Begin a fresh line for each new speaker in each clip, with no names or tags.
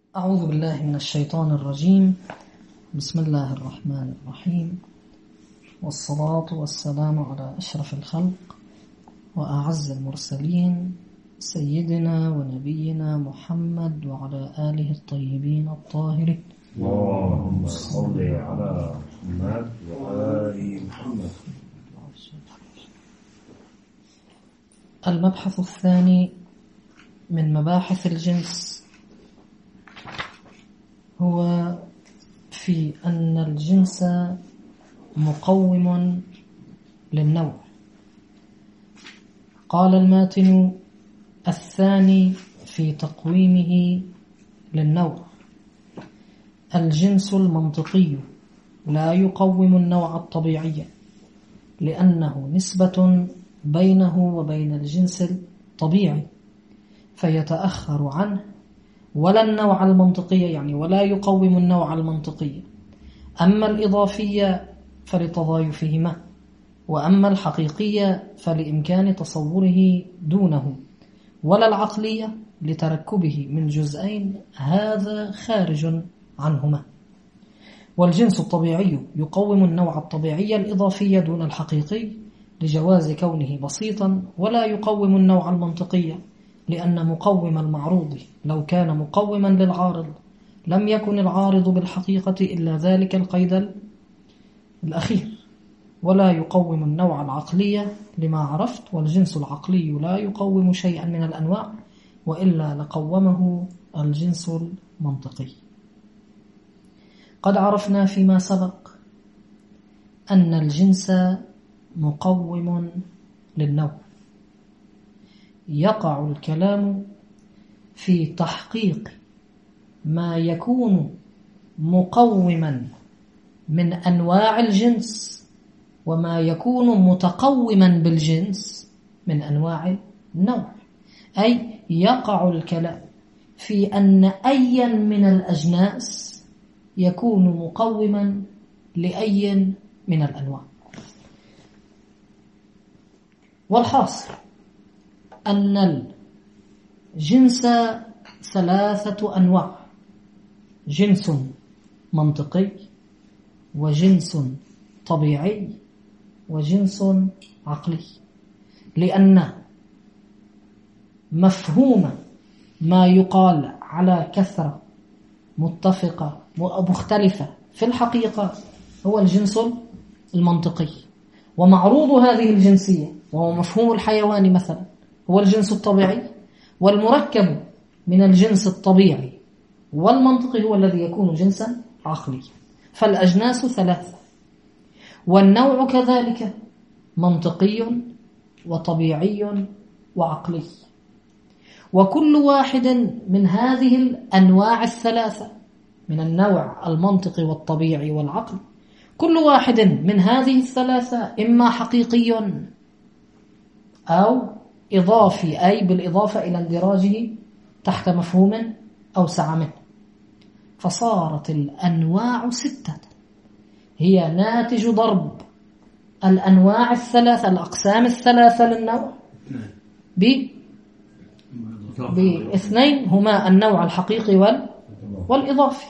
أعوذ بالله من الشيطان الرجيم. بسم الله الرحمن الرحيم، والصلاة والسلام على أشرف الخلق وأعز المرسلين سيدنا ونبينا محمد وعلى آله الطيبين الطاهرين.
اللهم صل على محمد وآل محمد.
المبحث الثاني من مباحث الجنس هو في أن الجنس مقوم للنوع. قال الماتن الثاني في تقويمه للنوع: الجنس المنطقي لا يقوم النوع الطبيعي لأنه نسبة بينه وبين الجنس الطبيعي فيتأخر عنه، ولا النوع المنطقي يعني ولا يقوم النوع المنطقي. أما الإضافية فلتضايفهما، وأما الحقيقية فلإمكان تصوره دونه، ولا العقلية لتركبه من جزئين هذا خارج عنهما. والجنس الطبيعي يقوم النوع الطبيعي الإضافي دون الحقيقي لجواز كونه بسيطا، ولا يقوم النوع المنطقي لأن مقوم المعروض لو كان مقوما للعارض لم يكن العارض بالحقيقة إلا ذلك القيد الأخير. ولا يقوم النوع العقلي لما عرفت، والجنس العقلي لا يقوم شيئا من الأنواع وإلا لقومه الجنس المنطقي. قد عرفنا فيما سبق أن الجنس مقوم للنوع. يقع الكلام في تحقيق ما يكون مقوما من أنواع الجنس وما يكون متقوما بالجنس من أنواع النوع. أي يقع الكلام في أن أيا من الأجناس يكون مقوما لأي من الأنواع. والحاصل أن الجنس ثلاثة أنواع: جنس منطقي، وجنس طبيعي، وجنس عقلي. لأن مفهوم ما يقال على كثرة متفقة ومختلفة في الحقيقة هو الجنس المنطقي، ومعروض هذه الجنسية وهو مفهوم الحيوان مثلا هو الجنس الطبيعي، والمركب من الجنس الطبيعي والمنطقي هو الذي يكون جنسا عقليا. فالأجناس ثلاثة، والنوع كذلك منطقي وطبيعي وعقلي. وكل واحد من هذه الأنواع الثلاثة من النوع المنطقي والطبيعي والعقل، كل واحد من هذه الثلاثة إما حقيقي أو إضافي، أي بالإضافة إلى اندراجه تحت مفهوم أوسع منه. فصارت الأنواع ستة هي ناتج ضرب الأنواع الثلاثة الأقسام الثلاثة للنوع باثنين هما النوع الحقيقي والإضافي.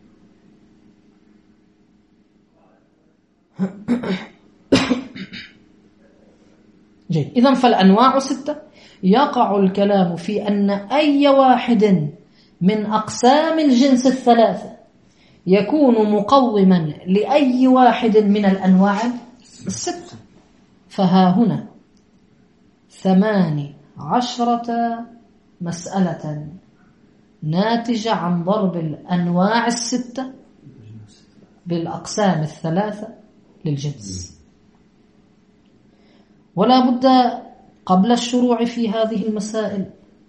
جيد. إذن فالأنواع ستة. يقع الكلام في أن أي واحد من أقسام الجنس الثلاثة يكون مقوما لأي واحد من الأنواع الستة. فها هنا 18 مسألة ناتجة عن ضرب الأنواع الستة بالأقسام الثلاثة للجنس. ولا بد قبل الشروع في هذه المسائل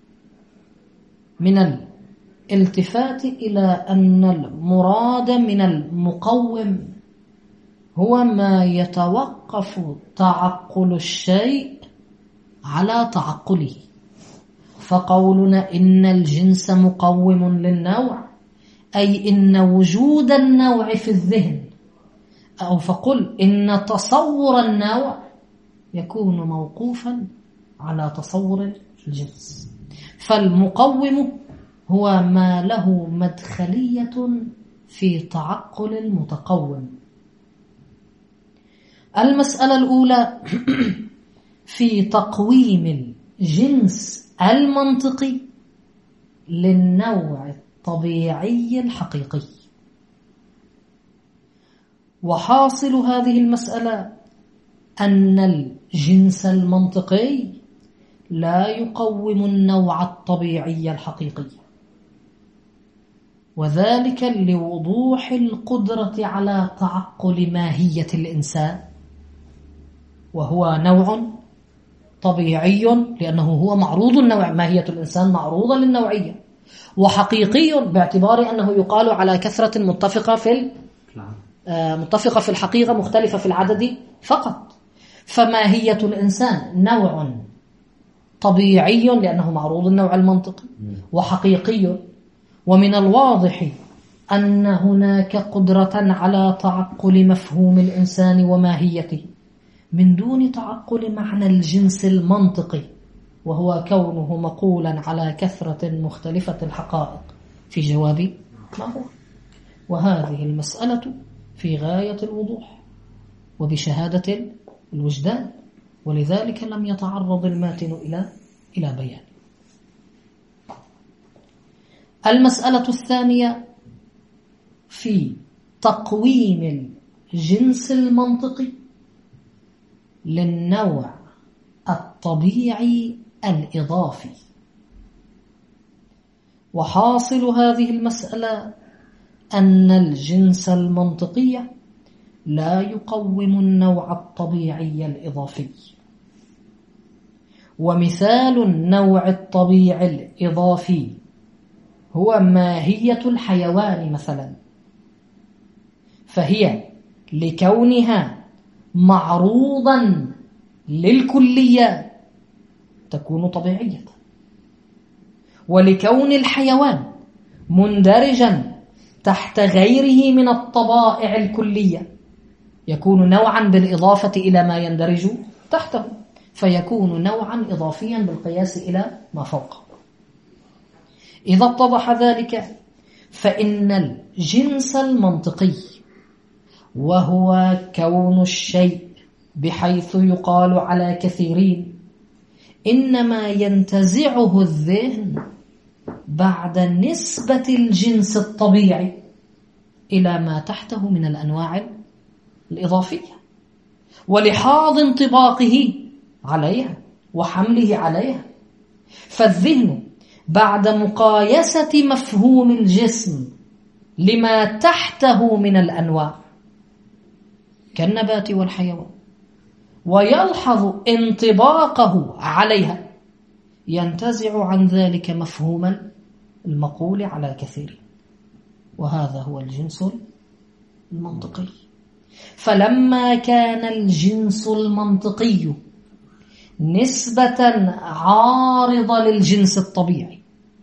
من الالتفات إلى أن المراد من المقوم هو ما يتوقف تعقل الشيء على تعقله. فقولنا إن الجنس مقوم للنوع أي إن وجود النوع في الذهن، أو فقل إن تصور النوع يكون موقوفا على تصور الجنس. فالمقوم هو ما له مدخلية في تعقل المتقوم. المسألة الأولى في تقويم الجنس المنطقي للنوع الطبيعي الحقيقي. وحاصل هذه المسألة أن الجنس المنطقي لا يقوم النوع الطبيعي الحقيقي، وذلك لوضوح القدرة على تعقل ماهية الإنسان، وهو نوع طبيعي لأنه هو معروض النوع، ماهية الإنسان معروضة للنوعية، وحقيقي باعتبار أنه يقال على كثرة متفقة في الحقيقة مختلفة في العدد فقط. فماهية الإنسان نوع طبيعي لأنه معروض النوع المنطقي وحقيقي، ومن الواضح أن هناك قدرة على تعقل مفهوم الإنسان وماهيته من دون تعقل معنى الجنس المنطقي، وهو كونه مقولا على كثرة مختلفة الحقائق في جواب ما هو. وهذه المسألة في غاية الوضوح وبشهادة الوجدان، ولذلك لم يتعرض الماتن إلى بيان. المسألة الثانية في تقويم الجنس المنطقي للنوع الطبيعي الإضافي. وحاصل هذه المسألة أن الجنس المنطقي لا يقوم النوع الطبيعي الإضافي. ومثال النوع الطبيعي الإضافي هو ماهية الحيوان مثلا، فهي لكونها معروضا للكلية تكون طبيعية، ولكون الحيوان مندرجا تحت غيره من الطبائع الكلية يكون نوعا بالإضافة إلى ما يندرج تحته، فيكون نوعا إضافيا بالقياس إلى ما فوقه. إذا اتضح ذلك فإن الجنس المنطقي وهو كون الشيء بحيث يقال على كثيرين إنما ينتزعه الذهن بعد نسبة الجنس الطبيعي إلى ما تحته من الأنواع الإضافية ولحاظ انطباقه عليها وحمله عليها. فالذهن بعد مقايسة مفهوم الجسم لما تحته من الأنواع كالنبات والحيوان ويلحظ انطباقه عليها ينتزع عن ذلك مفهوم المقول على كثير، وهذا هو الجنس المنطقي. فلما كان الجنس المنطقي نسبة عارضة للجنس الطبيعي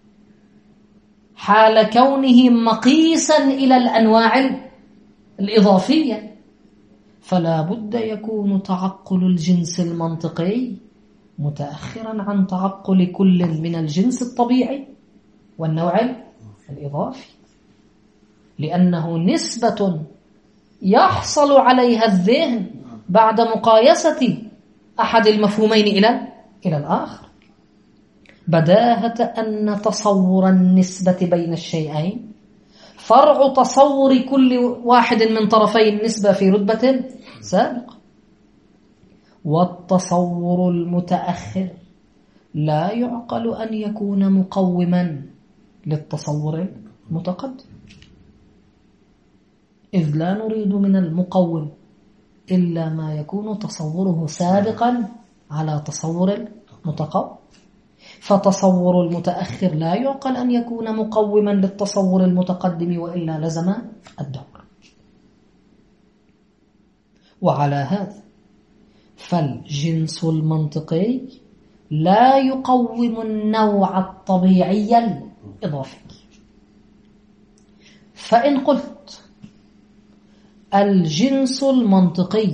حال كونه مقيسا إلى الأنواع الإضافية، فلا بد يكون تعقل الجنس المنطقي متأخرا عن تعقل كل من الجنس الطبيعي والنوع الإضافي، لأنه نسبة يحصل عليها الذهن بعد مقايسة أحد المفهومين إلى الآخر. بداهة أن تصور النسبة بين الشيئين فرع تصور كل واحد من طرفي النسبة في رتبة سابقة، والتصور المتأخر لا يعقل أن يكون مقوما للتصور المتقدم، إذ لا نريد من المقوم إلا ما يكون تصوره سابقا على تصور المتقوم. فتصور المتأخر لا يعقل أن يكون مقوما للتصور المتقدم وإلا لزم الدور. وعلى هذا فالجنس المنطقي لا يقوم النوع الطبيعي الإضافي. فإن قلت الجنس المنطقي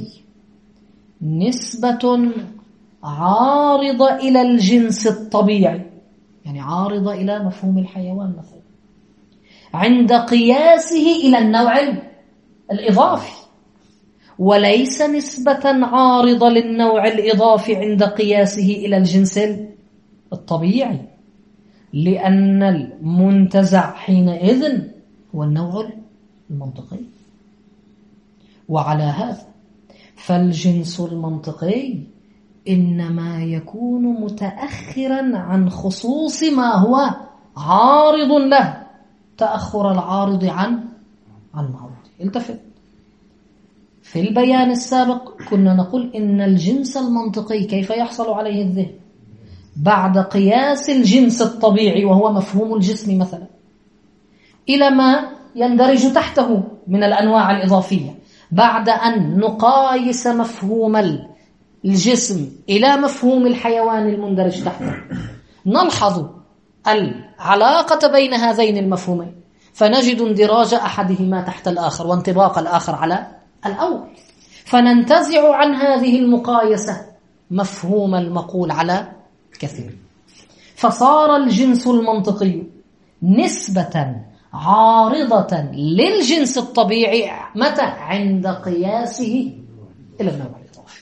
نسبة عارضة إلى الجنس الطبيعي يعني عارضة إلى مفهوم الحيوان مثلا، عند قياسه إلى النوع الإضافي، وليس نسبة عارضة للنوع الإضافي عند قياسه إلى الجنس الطبيعي، لأن المنتزع حينئذ هو النوع المنطقي. وعلى هذا فالجنس المنطقي إنما يكون متأخرا عن خصوص ما هو عارض له تأخر العارض عن معروض. التفت، في البيان السابق كنا نقول إن الجنس المنطقي كيف يحصل عليه الذهن؟ بعد قياس الجنس الطبيعي وهو مفهوم الجسم مثلا إلى ما يندرج تحته من الأنواع الإضافية، بعد أن نقايس مفهوم الجسم إلى مفهوم الحيوان المندرج تحته، نلحظ العلاقة بين هذين المفهومين، فنجد اندراج أحدهما تحت الآخر وانطباق الآخر على الأول، فننتزع عن هذه المقايسة مفهوم المقول على كثير، فصار الجنس المنطقي نسبة عارضة للجنس الطبيعي متى؟ عند قياسه إلى النوع الإضافي.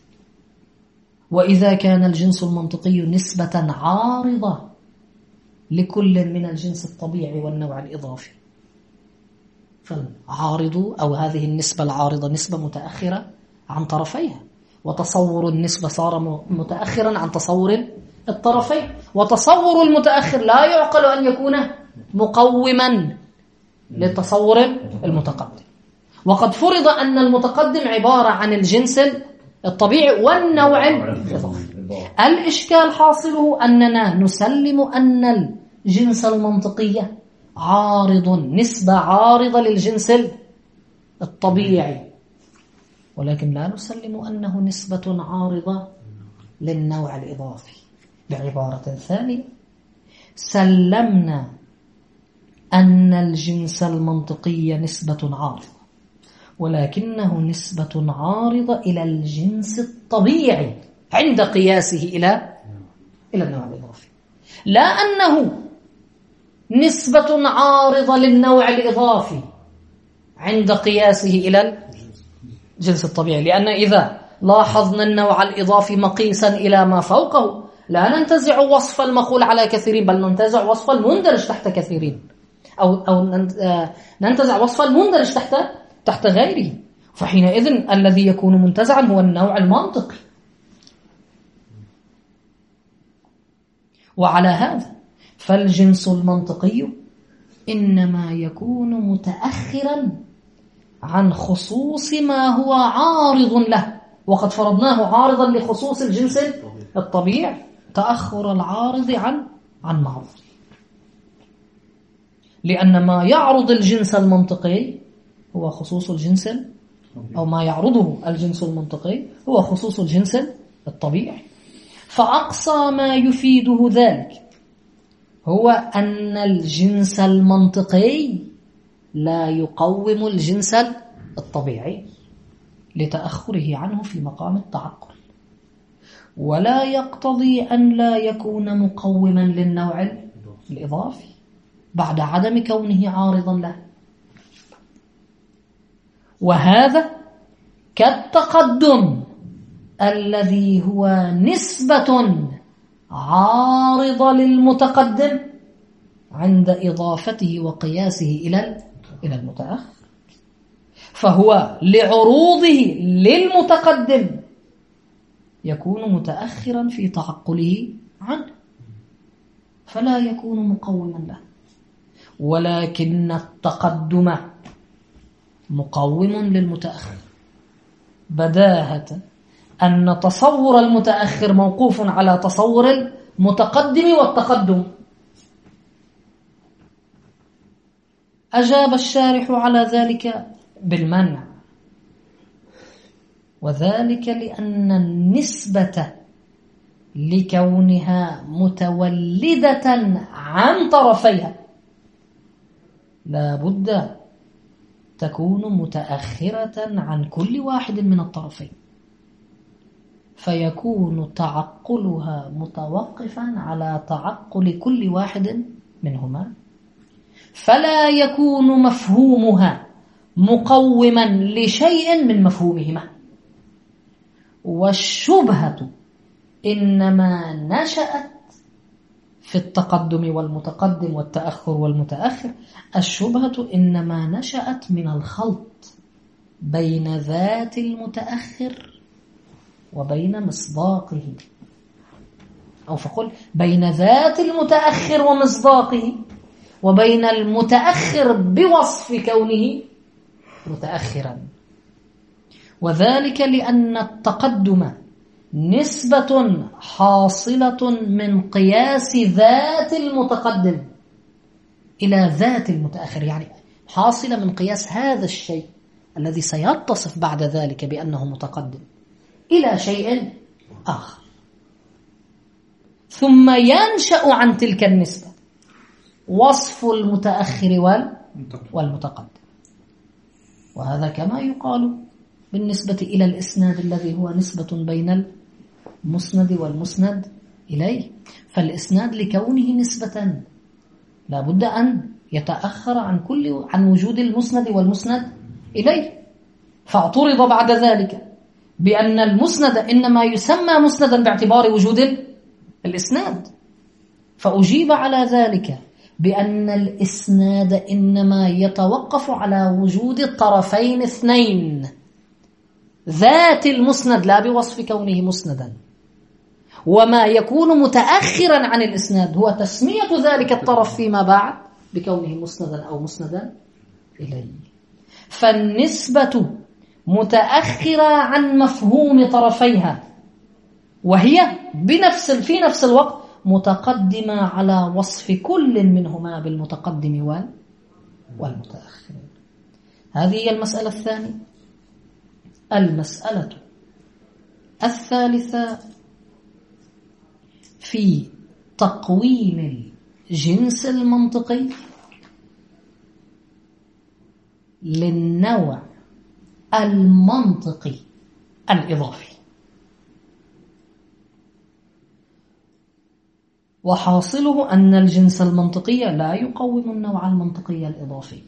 وإذا كان الجنس المنطقي نسبة عارضة لكل من الجنس الطبيعي والنوع الإضافي، فالعارض أو هذه النسبة العارضة نسبة متأخرة عن طرفيها، وتصور النسبة صار متأخرا عن تصور الطرفين، وتصور المتأخر لا يعقل أن يكون مقوما للتصور المتقدم، وقد فرض أن المتقدم عبارة عن الجنس الطبيعي والنوع الإضافي. الإشكال حاصله أننا نسلم أن الجنس المنطقية عارض، نسبة عارضة للجنس الطبيعي، ولكن لا نسلم أنه نسبة عارضة للنوع الإضافي. بعبارة ثانية، سلمنا أن الجنس المنطقي نسبة عارضة، ولكنه نسبة عارضة إلى الجنس الطبيعي عند قياسه إلى النوع الإضافي، لا أنه نسبة عارضة للنوع الإضافي عند قياسه إلى الجنس الطبيعي، لأن إذا لاحظنا النوع الإضافي مقيسا إلى ما فوقه لا ننتزع وصف المقول على كثيرين، بل ننتزع وصف المندرج تحت كثيرين، أو ننتزع وصف المندرج تحت غيره، فحينئذ الذي يكون منتزعا هو النوع المنطقي. وعلى هذا فالجنس المنطقي إنما يكون متأخرا عن خصوص ما هو عارض له، وقد فرضناه عارضا لخصوص الجنس الطبيعي، تأخر العارض عن معروض، لأن ما يعرض الجنس المنطقي هو خصوص الجنس، أو ما يعرضه الجنس المنطقي هو خصوص الجنس الطبيعي. فأقصى ما يفيده ذلك هو أن الجنس المنطقي لا يقوم الجنس الطبيعي لتأخره عنه في مقام التعقل، ولا يقتضي أن لا يكون مقوما للنوع الإضافي بعد عدم كونه عارضا له. وهذا كالتقدم الذي هو نسبة عارضة للمتقدم عند إضافته وقياسه إلى المتأخر، فهو لعروضه للمتقدم يكون متأخرا في تعقله عنه، فلا يكون مقوما له، ولكن التقدم مقوم للمتأخر، بداهة أن تصور المتأخر موقوف على تصور المتقدم والتقدم. أجاب الشارح على ذلك بالمنع، وذلك لأن النسبة لكونها متولدة عن طرفيها لا بد تكون متأخرة عن كل واحد من الطرفين، فيكون تعقلها متوقفا على تعقل كل واحد منهما، فلا يكون مفهومها مقوما لشيء من مفهومهما. والشبهة إنما نشأت في التقدم والمتقدم والتأخر والمتأخر، الشبهة إنما نشأت من الخلط بين ذات المتأخر وبين مصداقه، أو فقل بين ذات المتأخر ومصداقه، وبين المتأخر بوصف كونه متأخرا. وذلك لأن التقدم نسبة حاصلة من قياس ذات المتقدم إلى ذات المتأخر، يعني حاصلة من قياس هذا الشيء الذي سيتصف بعد ذلك بأنه متقدم إلى شيء آخر، ثم ينشأ عن تلك النسبة وصف المتأخر والمتقدم. وهذا كما يقال بالنسبة إلى الإسناد الذي هو نسبة بين المسند والمسند إليه. فالإسناد لكونه نسبة لا بد أن يتأخر عن وجود المسند والمسند إليه، فاعترض بعد ذلك بأن المسند إنما يسمى مسندا باعتبار وجود الإسناد، فأجيب على ذلك بأن الإسناد إنما يتوقف على وجود الطرفين اثنين، ذات المسند لا بوصف كونه مسندا، وما يكون متأخرا عن الإسناد هو تسمية ذلك الطرف فيما بعد بكونه مسندا أو مسندا إليه. فالنسبة متأخرة عن مفهوم طرفيها، وهي في نفس الوقت متقدمة على وصف كل منهما بالمتقدم والمتأخر. هذه هي المسألة الثانية. المسألة الثالثة في تقويم الجنس المنطقي للنوع المنطقي الإضافي. وحاصله أن الجنس المنطقي لا يقوم النوع المنطقي الإضافي،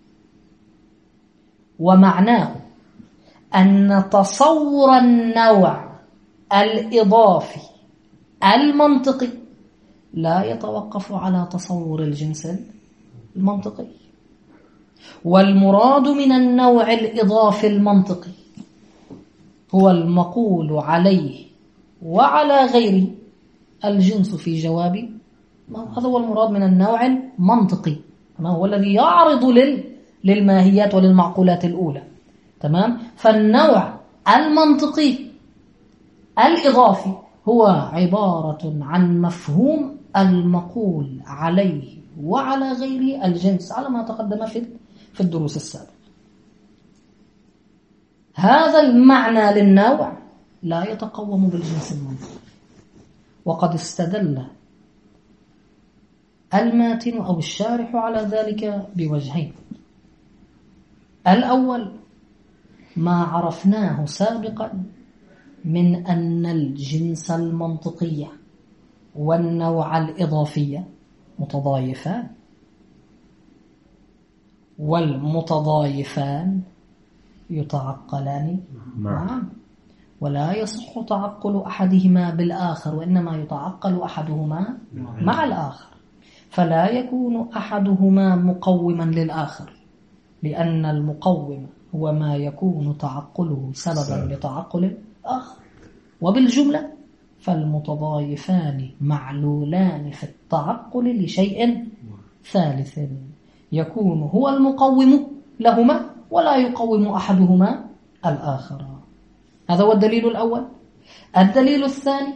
ومعناه أن تصور النوع الإضافي المنطقي لا يتوقف على تصور الجنس المنطقي. والمراد من النوع الإضافي المنطقي هو المقول عليه وعلى غيره الجنس في جواب، هذا هو المراد من النوع المنطقي، ما هو الذي يعرض للماهيات وللمعقولات الأولى. تمام؟ فالنوع المنطقي الإضافي هو عبارة عن مفهوم المقول عليه وعلى غيره الجنس، على ما تقدم في الدروس السابقة. هذا المعنى للنوع لا يتقوم بالجنس المنطقي. وقد استدل الماتن أو الشارح على ذلك بوجهين. الأول ما عرفناه سابقا من أن الجنس المنطقي والنوع الإضافي متضايفان، والمتضايفان يتعقلان معا، ولا يصح تعقل أحدهما بالآخر، وإنما يتعقل أحدهما مع الآخر، فلا يكون أحدهما مقوما للآخر، لأن المقوم هو ما يكون تعقله سببا لتعقل الآخر. وبالجملة فالمتضايفان معلولان في التعقل لشيء ثالث يكون هو المقوم لهما ولا يقوم أحدهما الآخر. هذا هو الدليل الأول. الدليل الثاني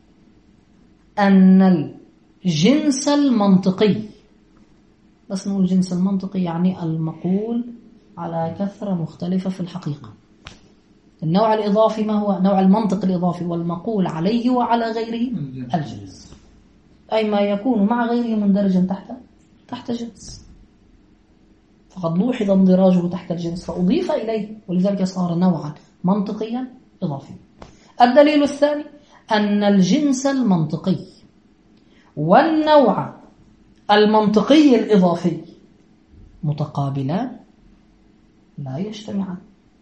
أن الجنس المنطقي، بس نقول الجنس المنطقي يعني المقول على كثرة مختلفة في الحقيقة. النوع الإضافي ما هو؟ نوع المنطق الإضافي والمقول عليه وعلى غيره الجنس، أي ما يكون مع غيره مندرجا تحت جنس، فقد لوحظ اندراجه تحت الجنس فأضيف إليه، ولذلك صار نوعا منطقيا إضافيا. الدليل الثاني أن الجنس المنطقي والنوع المنطقي الإضافي متقابلان لا يجتمعان،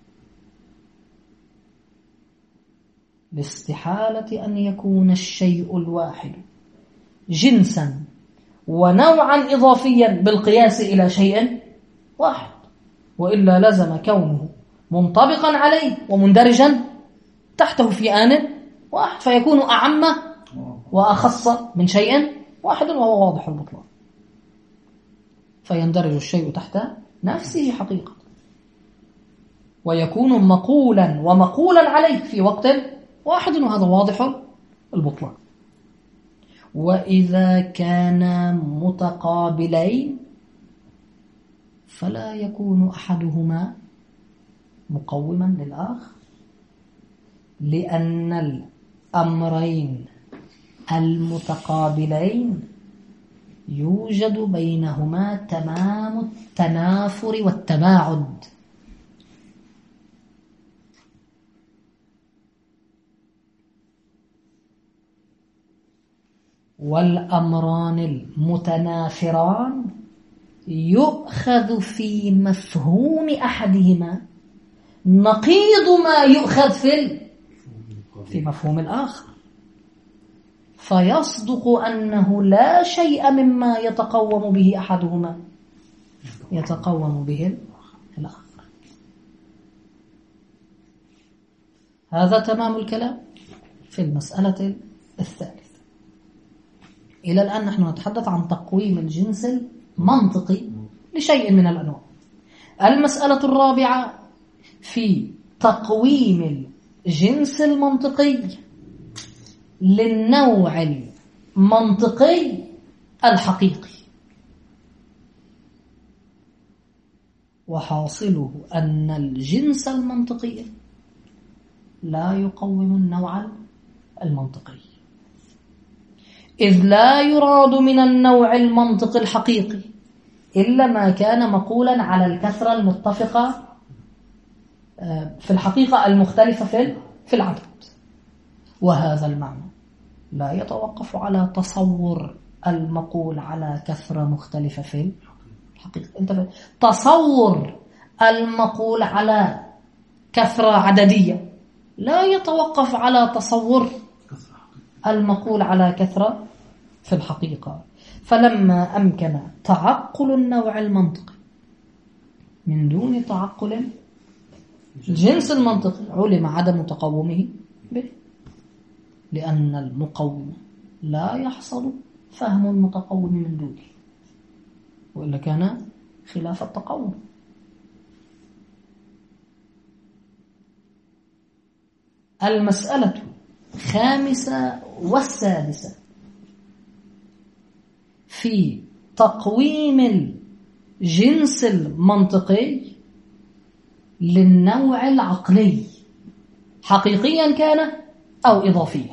لاستحالة أن يكون الشيء الواحد جنسا ونوعا إضافيا بالقياس إلى شيء واحد، وإلا لزم كونه منطبقا عليه ومندرجا تحته في آن واحد، فيكون أعم وأخص من شيء واحد وهو واضح البطلان، فيندرج الشيء تحت نفسه حقيقة، ويكون مقولا ومقولا عليه في وقت واحد، وهذا واضح البطلان. وإذا كانا متقابلين فلا يكون أحدهما مقوما للآخر، لأن الأمرين المتقابلين يوجد بينهما تمام التنافر والتباعد، والأمران المتنافران يؤخذ في مفهوم أحدهما نقيض ما يؤخذ في مفهوم الآخر، فيصدق أنه لا شيء مما يتقوم به أحدهما يتقوم به الآخر. هذا تمام الكلام في المسألة الثالثة. إلى الآن نحن نتحدث عن تقويم الجنس المنطقي لشيء من الأنواع. المسألة الرابعة في تقويم الجنس المنطقي للنوع المنطقي الحقيقي، وحاصله أن الجنس المنطقي لا يقوم النوع المنطقي، إذ لا يراد من النوع المنطقي الحقيقي إلا ما كان مقولا على الكثرة المتفقة في الحقيقة المختلفة في العدد، وهذا المعنى لا يتوقف على تصور المقول على كثرة مختلفة في الحقيقة. تصور المقول على كثرة عددية لا يتوقف على تصور المقول على كثرة في الحقيقة. فلما أمكن تعقل النوع المنطقي من دون تعقل الجنس المنطقي علم عدم تقومه به، لأن المقوم لا يحصل فهم المتقوم من دونه، وإلا كان خلاف التقوم. المسألة الخامسة والسادسة في تقويم الجنس المنطقي للنوع العقلي حقيقيا كان أو إضافيا،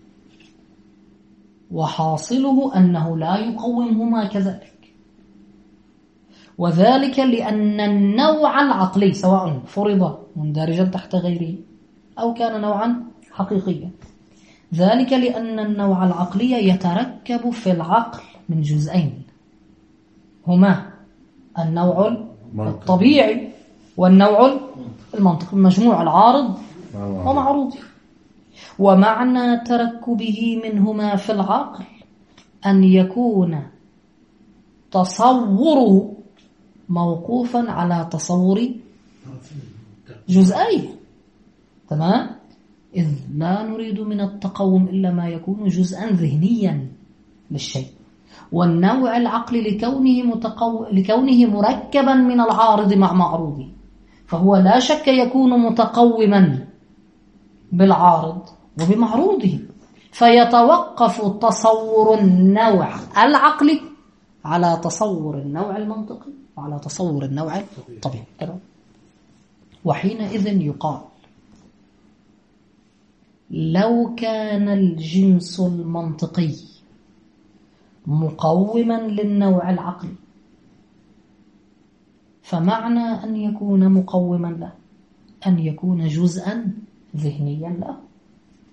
وحاصله أنه لا يقومهما كذلك، وذلك لأن النوع العقلي سواء فرض مندرجا تحت غيره أو كان نوعا حقيقيا، ذلك لأن النوع العقلي يتركب في العقل من جزئين هما النوع الطبيعي والنوع المنطقي، مجموع العارض ومعروضه. ومعنى تركبه منهما في العقل أن يكون تصوره موقوفا على تصور جزئين، تمام؟ إذ لا نريد من التقوم إلا ما يكون جزءا ذهنيا للشيء، والنوع العقلي لكونه مركبا من العارض مع معروضه، فهو لا شك يكون متقوما بالعارض وبمعروضه، فيتوقف تصور النوع العقلي على تصور النوع المنطقي وعلى تصور النوع الطبيعي. وحينئذ يقال لو كان الجنس المنطقي مقوما للنوع العقلي، فمعنى أن يكون مقوما له أن يكون جزءا ذهنيا له،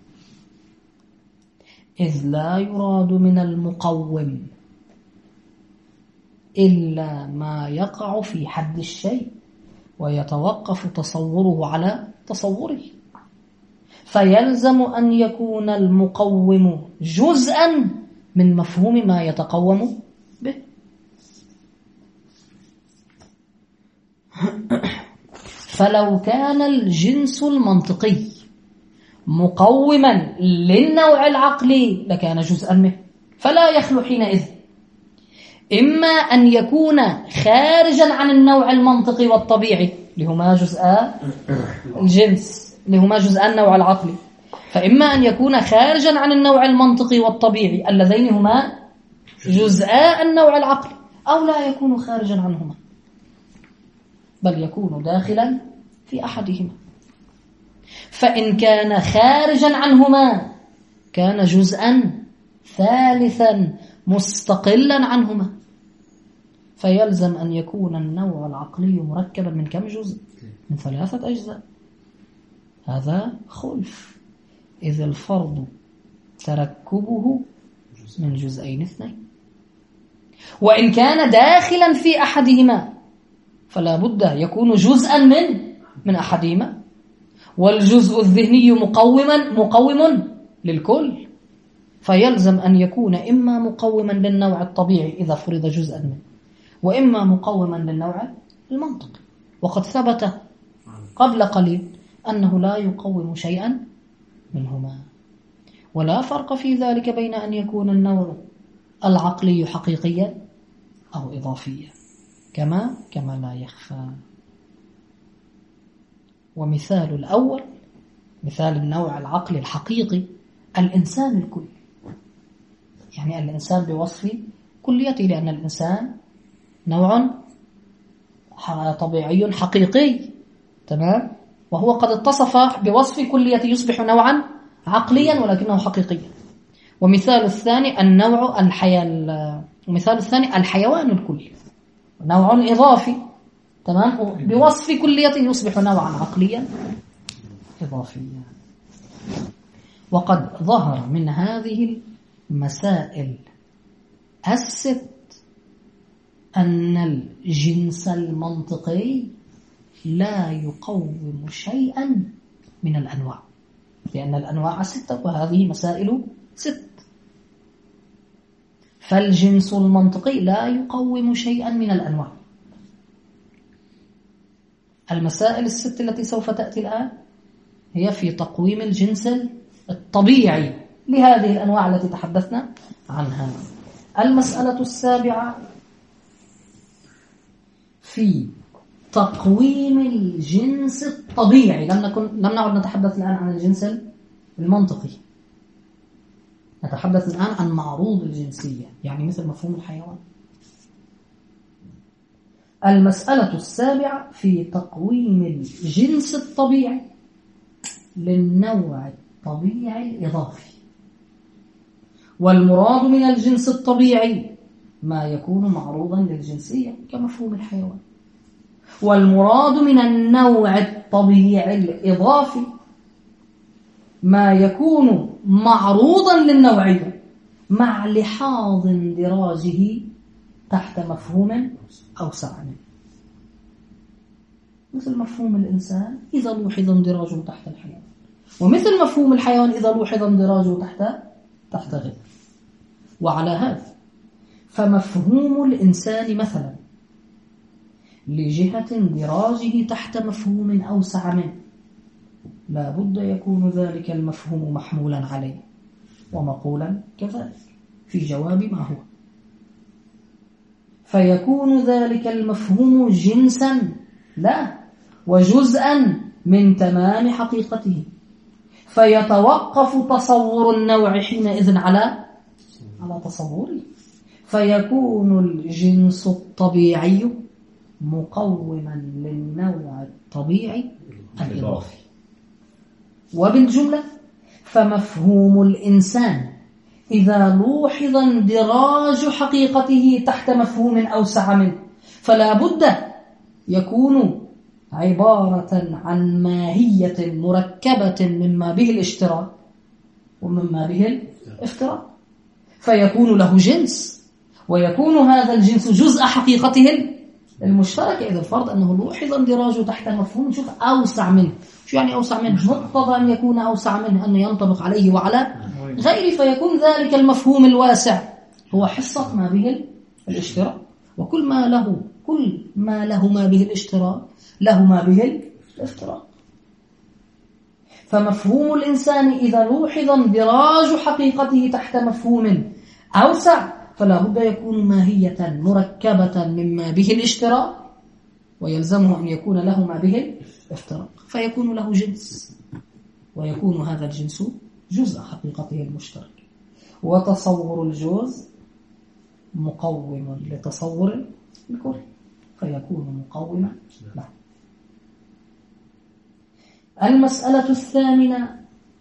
إذ لا يراد من المقوم إلا ما يقع في حد الشيء ويتوقف تصوره على تصوره، فيلزم أن يكون المقوم جزءا من مفهوم ما يتقوم به. فلو كان الجنس المنطقي مقوما للنوع العقلي لكان جزءا منه، فلا يخلو حينئذ إما أن يكون خارجا عن النوع المنطقي والطبيعي لهما جزءا الجنس، لهما جزءا النوع العقلي، فإما أن يكون خارجا عن النوع المنطقي والطبيعي اللذين هما جزءا النوع العقلي، أو لا يكون خارجا عنهما بل يكون داخلا في أحدهما. فإن كان خارجا عنهما كان جزءا ثالثا مستقلا عنهما، فيلزم أن يكون النوع العقلي مركبا من كم جزء؟ من 3 أجزاء. هذا خلف، إذ الفرض تركبه من جزئين 2. وإن كان داخلا في أحدهما فلا بد يكون جزءا من أحدهما، والجزء الذهني مقوم للكل، فيلزم أن يكون إما مقوما للنوع الطبيعي إذا فرض جزءا منه، وإما مقوما للنوع المنطقي. وقد ثبت قبل قليل أنه لا يقوم شيئا منهما، ولا فرق في ذلك بين أن يكون النوع العقلي حقيقيا أو إضافيا كما لا يخفى. ومثال الأول، مثال النوع العقلي الحقيقي، الإنسان الكلي، يعني الإنسان بوصف كليته، لأن الإنسان نوع طبيعي حقيقي، تمام، وهو قد اتصف بوصف كليته يصبح نوعا عقليا ولكنه حقيقيا. ومثال الثاني ومثال الثاني الحيوان الكلي، نوع إضافي، تمام، بوصف كليته يصبح نوعا عقليا إضافيا. وقد ظهر من هذه المسائل 6 أن الجنس المنطقي لا يقوم شيئا من الأنواع، لأن الأنواع 6 وهذه مسائل 6. فالجنس المنطقي لا يقوم شيئا من الأنواع. المسائل 6 التي سوف تأتي الآن هي في تقويم الجنس الطبيعي لهذه الأنواع التي تحدثنا عنها. المسألة 7 في تقويم الجنس الطبيعي. لم نعد نتحدث الآن عن الجنس المنطقي، نتحدث الآن عن معروض الجنسية، يعني مثل مفهوم الحيوان. المسألة 7 في تقويم الجنس الطبيعي للنوع الطبيعي الإضافي. والمراد من الجنس الطبيعي ما يكون معروضا للجنسية كمفهوم الحيوان، والمراد من النوع الطبيعي الإضافي ما يكون معروضا للنوعية مع لحاظ اندراجه تحت مفهوم أوسع منه، مثل مفهوم الإنسان إذا لوحظ اندراجه تحت الحيوان، ومثل مفهوم الحيوان إذا لوحظ اندراجه تحت غيره. وعلى هذا فمفهوم الإنسان مثلا لجهة اندراجه تحت مفهوم أوسع منه لا بد يكون ذلك المفهوم محمولا عليه ومقولا كذلك في جواب ما هو، فيكون ذلك المفهوم جنسا لا وجزءا من تمام حقيقته، فيتوقف تصور النوع حينئذ على تصوره، فيكون الجنس الطبيعي مقوما للنوع الطبيعي الإضافي. وبالجملة فمفهوم الإنسان إذا لوحظ اندراج حقيقته تحت مفهوم أوسع منه فلا بد يكون عبارة عن ماهية مركبة مما به الاشتراك ومما به افتراق، فيكون له جنس، ويكون هذا الجنس جزء حقيقته المشتركة. إذا فرض أنه لوحظ اندراجه تحت مفهوم نشوف أوسع منه. شو يعني أوسع منه؟ مقتضى أن يكون أوسع منه أنه ينطبق عليه وعلى غيره، فيكون ذلك المفهوم الواسع هو حصة ما به الاشتراك، وكل ما له ما به الاشتراك له ما به الافتراق. فمفهوم الإنسان إذا لوحظ اندراج حقيقته تحت مفهوم أوسع فلا بد يكون ماهية مركبة مما به الاشتراك، ويلزمه أن يكون له ما به الافتراق، فيكون له جنس، ويكون هذا الجنس جزء حقيقته المشترك. وتصور الجزء مقوم لتصور الكل، فيكون مقوما له. المسألة الثامنة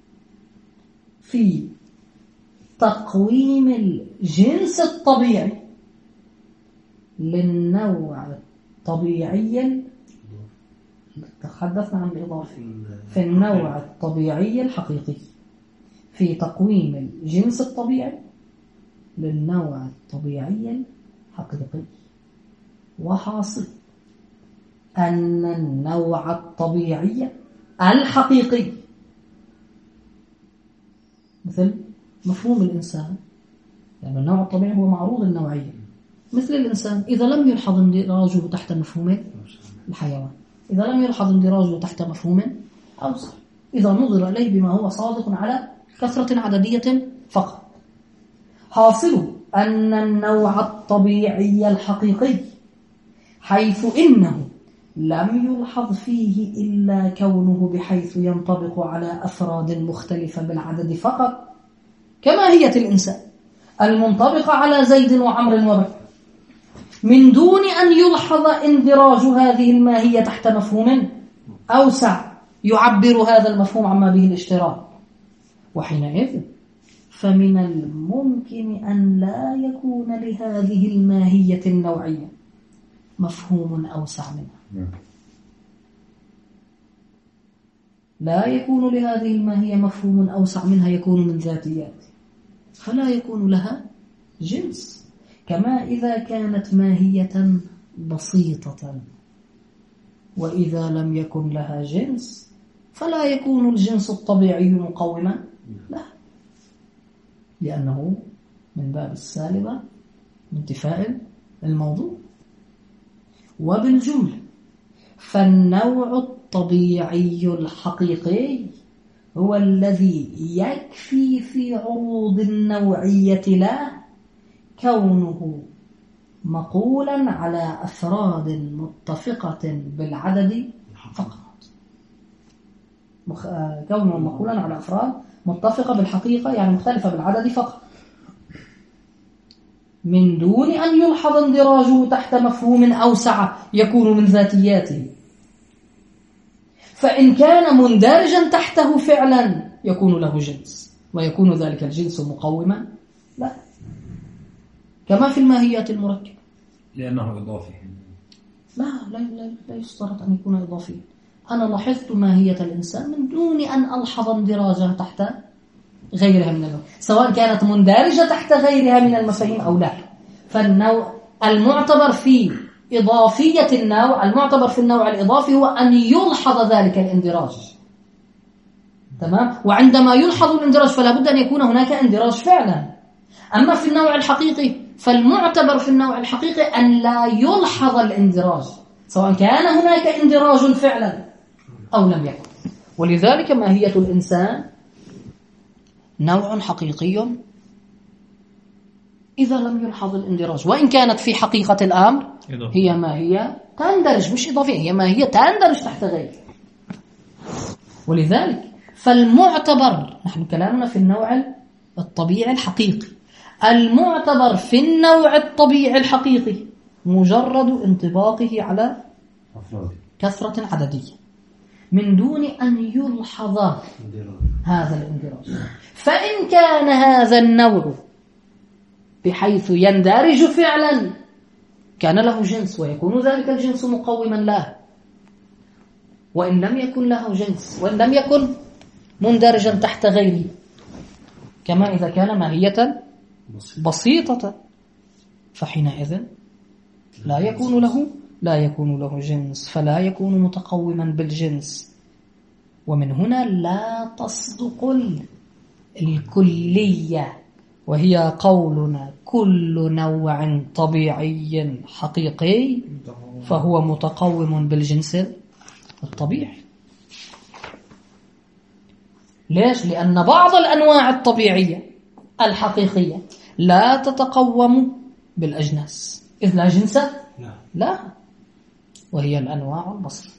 في تقويم الجنس الطبيعي للنوع الطبيعي. تحدثنا عن الإضافة في النوع الطبيعي الحقيقي، في تقويم الجنس الطبيعي للنوع الطبيعي الحقيقي. وحاصل أن النوع الطبيعي الحقيقي مثل مفهوم الإنسان، يعني النوع الطبيعي هو معروض النوعية، مثل الإنسان إذا لم يلحظ اندراجه تحت مفهوم الحيوان، إذا لم يلحظ اندراجه تحت مفهوم أوسع، إذا نظر إليه بما هو صادق على كثرة عددية فقط. حاصل أن النوع الطبيعي الحقيقي حيث إنه لم يلحظ فيه إلا كونه بحيث ينطبق على أفراد مختلفة بالعدد فقط، كماهية الإنسان المنطبقة على زيد وعمر وبكر، من دون أن يلحظ اندراج هذه الماهية تحت مفهوم أوسع يعبر هذا المفهوم عما به الاشتراك. وحينئذ فمن الممكن أن لا يكون لهذه الماهية النوعية مفهوم أوسع منها، لا يكون لهذه الماهية مفهوم أوسع منها يكون من ذاتيات، فلا يكون لها جنس. كما إذا كانت ماهية بسيطة وإذا لم يكن لها جنس فلا يكون الجنس الطبيعي مقوما له، لأنه من باب السالبة من انتفاء الموضوع. وبالجملة فالنوع الطبيعي الحقيقي هو الذي يكفي في عروض النوعية له كونه مقولا على أفراد متفقة بالعدد فقط، كونه مقولا على أفراد متفقة بالحقيقة يعني مختلفة بالعدد فقط، من دون أن يلحظ اندراجه تحت مفهوم أوسع يكون من ذاتياته. فإن كان مندرجا تحته فعلا يكون له جنس، ويكون ذلك الجنس مقوما لا، كما في الماهيات المركبة،
لأنه إضافي.
لا يشترط أن يكون إضافي. أنا لاحظت ماهية الإنسان من دون أن ألحظ اندراجها تحت غيرها من المفاهيم، سواء كانت مندرجة تحت غيرها من المفاهيم أو لا. فالنوع المعتبر في إضافية النوع، المعتبر في النوع الإضافي هو أن يلحظ ذلك الاندراج، تمام؟ وعندما يلحظ الاندراج فلا بد أن يكون هناك اندراج فعلا. أما في النوع الحقيقي فالمعتبر في النوع الحقيقي أن لا يلحظ الاندراج، سواء كان هناك اندراج فعلا أو لم يكن. ولذلك ماهية الإنسان نوع حقيقي إذا لم يلحظ الاندراج، وإن كانت في حقيقة الأمر هي ماهية تندرج، مش إضافية، هي ماهية تندرج تحت غير. ولذلك فالمعتبر، نحن كلامنا في النوع الطبيعي الحقيقي، المعتبر في النوع الطبيعي الحقيقي مجرد انطباقه على كثرة عددية من دون أن يلحظ هذا الاندراج. فإن كان هذا النوع بحيث يندرج فعلا كان له جنس، ويكون ذلك الجنس مقوما له. وإن لم يكن له جنس، وإن لم يكن مندرجا تحت غيره، كما إذا كان ماهية بسيطة، فحينئذ لا يكون له جنس، فلا يكون متقوما بالجنس. ومن هنا لا تصدق الكلية، وهي قولنا كل نوع طبيعي حقيقي فهو متقوم بالجنس الطبيعي. ليش؟ لأن بعض الأنواع الطبيعية الحقيقية لا تتقوم بالأجناس، إذ لا جنس لا، وهي الأنواع البسيطة.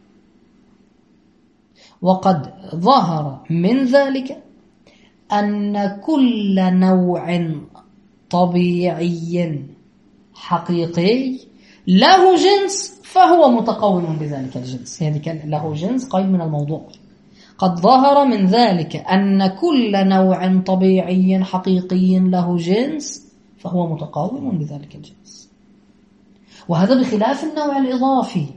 وقد ظهر من ذلك أن كل نوع طبيعي حقيقي له جنس فهو متقوم بذلك الجنس. هذه له جنس قيد من الموضوع. قد ظهر من ذلك أن كل نوع طبيعي حقيقي له جنس فهو متقوم بذلك الجنس. وهذا بخلاف النوع الإضافي،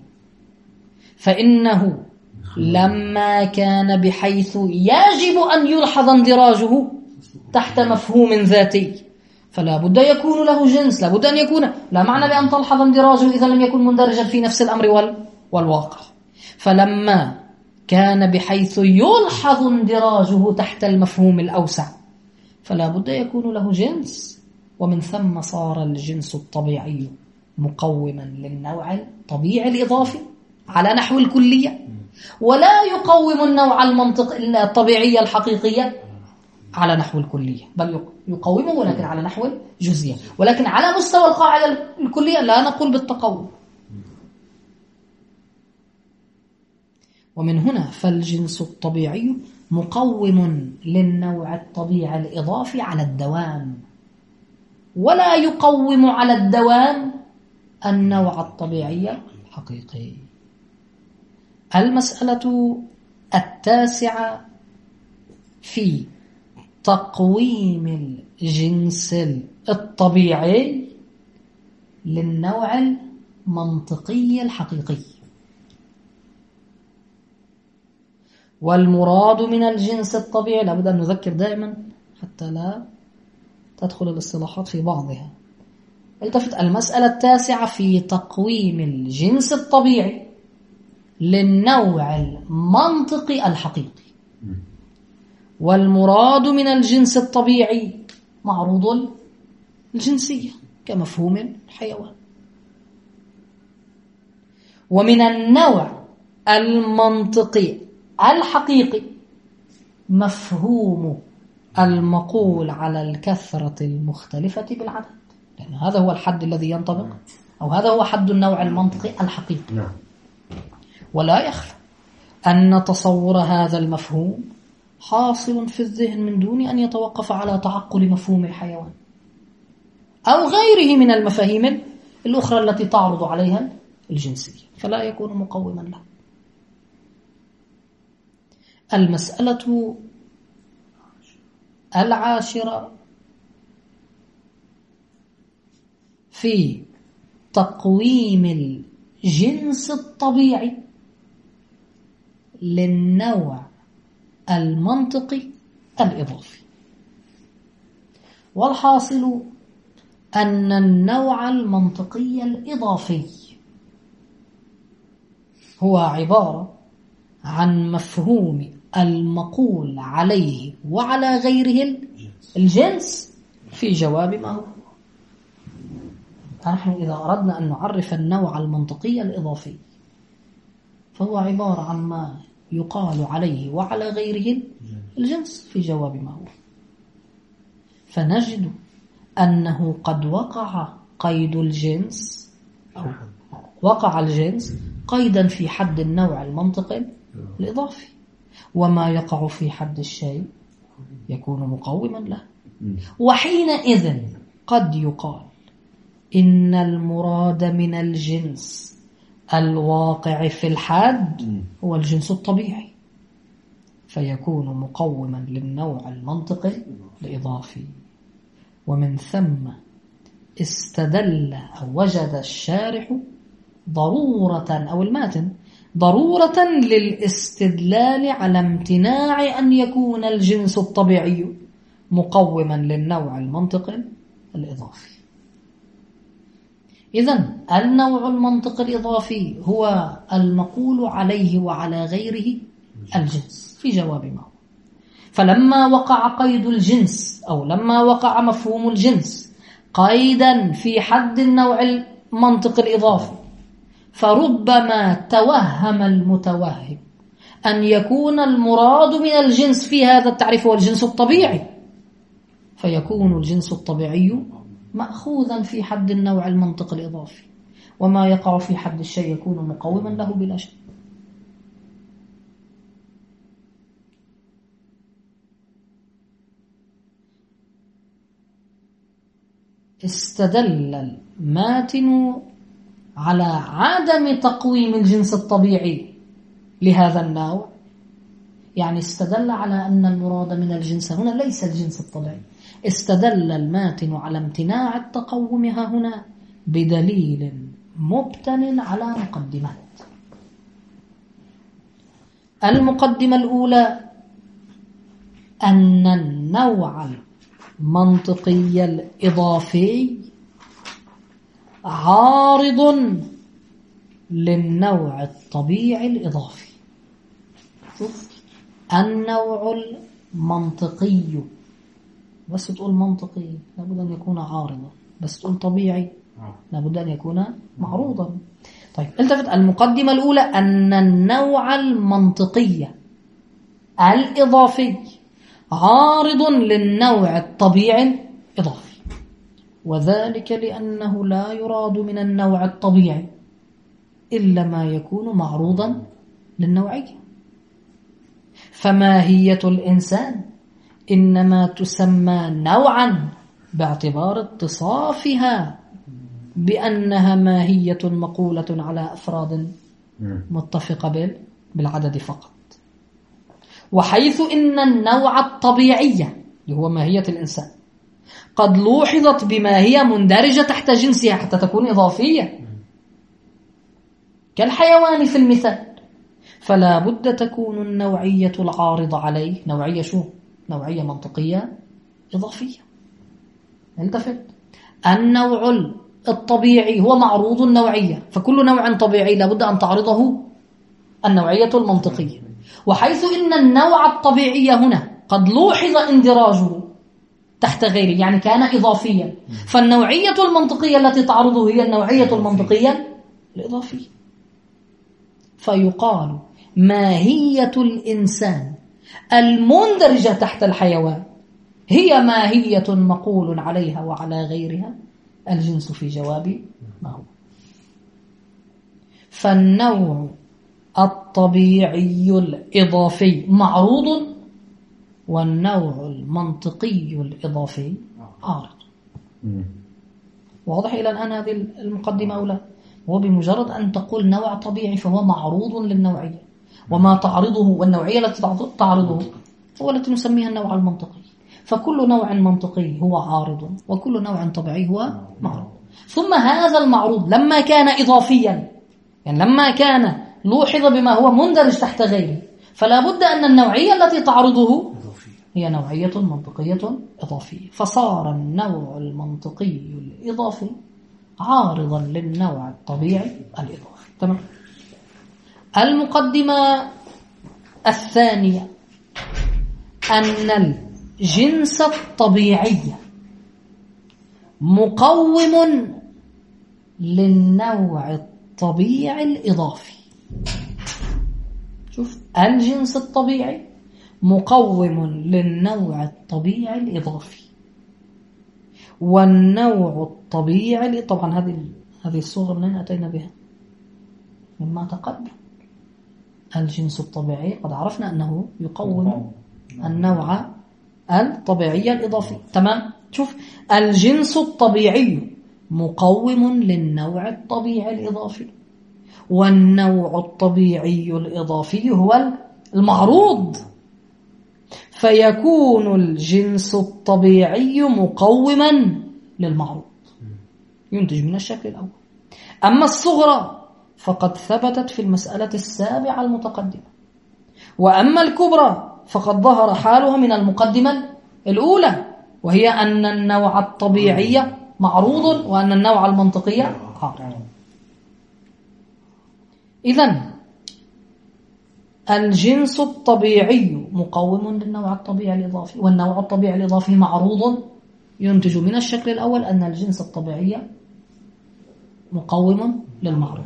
فإنه لما كان بحيث يجب أن يلحظ اندراجه تحت مفهوم ذاتي فلا بد يكون له جنس، لا بد أن يكون، لا معنى بأن تلحظ اندراجه إذا لم يكن مندرجا في نفس الأمر والواقع. فلما كان بحيث يلحظ اندراجه تحت المفهوم الأوسع فلا بد يكون له جنس، ومن ثم صار الجنس الطبيعي مقوما للنوع الطبيعي الإضافي على نحو الكلية، ولا يقوم النوع الطبيعي الحقيقية على نحو الكلية، بل يقومه ولكن على نحو الجزئية. ولكن على مستوى القاعدة الكلية لا نقول بالتقوم. ومن هنا فالجنس الطبيعي مقوم للنوع الطبيعي الإضافي على الدوام، ولا يقوم على الدوام النوع الطبيعي الحقيقي. المسألة 9 في تقويم الجنس الطبيعي للنوع المنطقي الحقيقي. والمراد من الجنس الطبيعي، لابد أن نذكر دائما حتى لا تدخل الاصطلاحات في بعضها. التفت، المسألة 9 في تقويم الجنس الطبيعي للنوع المنطقي الحقيقي. والمراد من الجنس الطبيعي معروض الجنسية كمفهوم الحيوان. ومن النوع المنطقي الحقيقي مفهوم المقول على الكثرة المختلفة بالعدد، لأن هذا هو الحد الذي ينطبق، أو هذا هو حد النوع المنطقي الحقيقي. ولا يخفى أن تصور هذا المفهوم حاصل في الذهن من دون أن يتوقف على تعقل مفهوم الحيوان أو غيره من المفاهيم الأخرى التي تعرض عليها الجنسية، فلا يكون مقوما له. المسألة 10 في تقويم الجنس الطبيعي للنوع المنطقي الإضافي. والحاصل أن النوع المنطقي الإضافي هو عبارة عن مفهوم المقول عليه وعلى غيره الجنس في جواب ما هو. نحن إذا أردنا أن نعرف النوع المنطقي الإضافي فهو عبارة عن ما يقال عليه وعلى غيره الجنس في جواب ما هو. فنجد أنه قد وقع قيد الجنس، أو وقع الجنس قيدا في حد النوع المنطقي الإضافي، وما يقع في حد الشيء يكون مقوما له. وحينئذ قد يقال إن المراد من الجنس الواقع في الحد هو الجنس الطبيعي، فيكون مقوما للنوع المنطقي الإضافي. ومن ثم استدل أو وجد الشارح ضرورة، أو الماتن ضرورة للاستدلال على امتناع أن يكون الجنس الطبيعي مقوما للنوع المنطقي الإضافي. إذن النوع المنطقي الإضافي هو المقول عليه وعلى غيره الجنس في جواب ما هو. فلما وقع قيد الجنس أو لما وقع مفهوم الجنس قيدا في حد النوع المنطقي الإضافي، فربما توهم المتوهم أن يكون المراد من الجنس في هذا التعريف هو الجنس الطبيعي، فيكون الجنس الطبيعي مأخوذا في حد النوع المنطقي الإضافي، وما يقع في حد الشيء يكون مقوما له بلا شك. استدل الماتن على عدم تقويم الجنس الطبيعي لهذا النوع، يعني استدل على أن المراد من الجنس هنا ليس الجنس الطبيعي. استدل الماتن على امتناع التقومها هنا بدليل مبتن على مقدمات. المقدمة الأولى أن النوع المنطقي الإضافي عارض للنوع الطبيعي الإضافي. شوف، النوع المنطقي، بس تقول منطقي لابد أن يكون عارضا، بس تقول طبيعي لابد أن يكون معروضا. طيب التفت، المقدمة الأولى أن النوع المنطقي الإضافي عارض للنوع الطبيعي الإضافي، وذلك لأنه لا يراد من النوع الطبيعي إلا ما يكون معروضا للنوعية. فماهية الإنسان إنما تسمى نوعا باعتبار اتصافها بأنها ماهية مقولة على أفراد متفقة بالعدد فقط. وحيث إن النوع الطبيعي اللي هو ماهية الإنسان قد لوحظت بما هي مندرجة تحت جنسها حتى تكون إضافية كالحيوان في المثال، فلا بد تكون النوعية العارضة عليه نوعية شو؟ نوعية منطقية إضافية. التفت، النوع الطبيعي هو معروض النوعية، فكل نوع طبيعي لابد أن تعرضه النوعية المنطقية. وحيث إن النوع الطبيعي هنا قد لوحظ اندراجه تحت غيره، يعني كان إضافيا، فالنوعية المنطقية التي تعرضه هي النوعية المنطقية الإضافية. فيقال ماهية الإنسان المندرجة تحت الحيوان هي ماهية مقول عليها وعلى غيرها الجنس في جواب ما هو. فالنوع الطبيعي الإضافي معروض، والنوع المنطقي الإضافي عارض. واضح إلى الآن هذه المقدمة أو لا؟ وبمجرد أن تقول نوع طبيعي فهو معروض للنوعية، وما تعرضه والنوعية التي تعرضه هو التي نسميها النوع المنطقي. فكل نوع منطقي هو عارض، وكل نوع طبيعي هو معروض. ثم هذا المعروض لما كان إضافيا، يعني لما كان لوحظ بما هو مندرج تحت غيره، فلا بد أن النوعية التي تعرضه هي نوعية منطقية إضافية، فصار النوع المنطقي الإضافي عارضا للنوع الطبيعي الإضافي. تمام. المقدمة الثانية أن الجنس الطبيعي مقوم للنوع الطبيعي الإضافي. شوف، الجنس الطبيعي مقوم للنوع الطبيعي الإضافي، والنوع الطبيعي طبعا هذه الصورة منين أتينا بها؟ مما تقدم. الجنس الطبيعي قد عرفنا أنه يقوم النوع الطبيعي الإضافي. تمام. شوف، الجنس الطبيعي مقوم للنوع الطبيعي الإضافي، والنوع الطبيعي الإضافي هو المعروض، فيكون الجنس الطبيعي مقوما للمعروض، ينتج من الشكل الأول. أما الصغرى فقد ثبتت في المسألة السابعة المتقدمة، وأما الكبرى فقد ظهر حالها من المقدمة الأولى، وهي أن النوع الطبيعي معروض وأن النوع المنطقي عارض. إذن الجنس الطبيعي مقوم للنوع الطبيعي الإضافي، والنوع الطبيعي الإضافي معروض، ينتج من الشكل الأول أن الجنس الطبيعي مقوم للمعروض.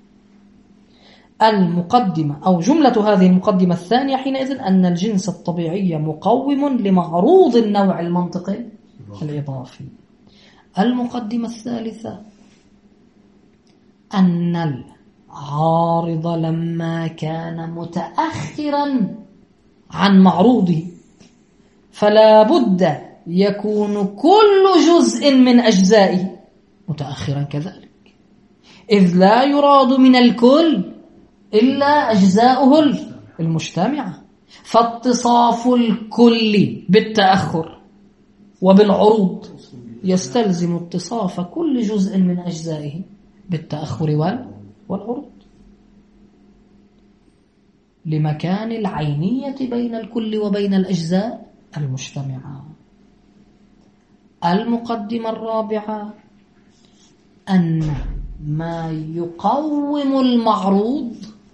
المقدمة أو جملة هذه المقدمة الثانية حينئذ أن الجنس الطبيعي مقوم لمعروض النوع المنطقي الإضافي. المقدمة الثالثة أن العارض لما كان متأخرا عن معروضه فلا بد يكون كل جزء من أجزائه متأخرا كذلك، إذ لا يراد من الكل إلا أجزاؤه المجتمعة، فاتصاف الكل بالتأخر وبالعروض يستلزم اتصاف كل جزء من أجزائه بالتأخر والعروض، لمكان العينية بين الكل وبين الأجزاء المجتمعة. المقدمة الرابعة أن ما يقوم المعروض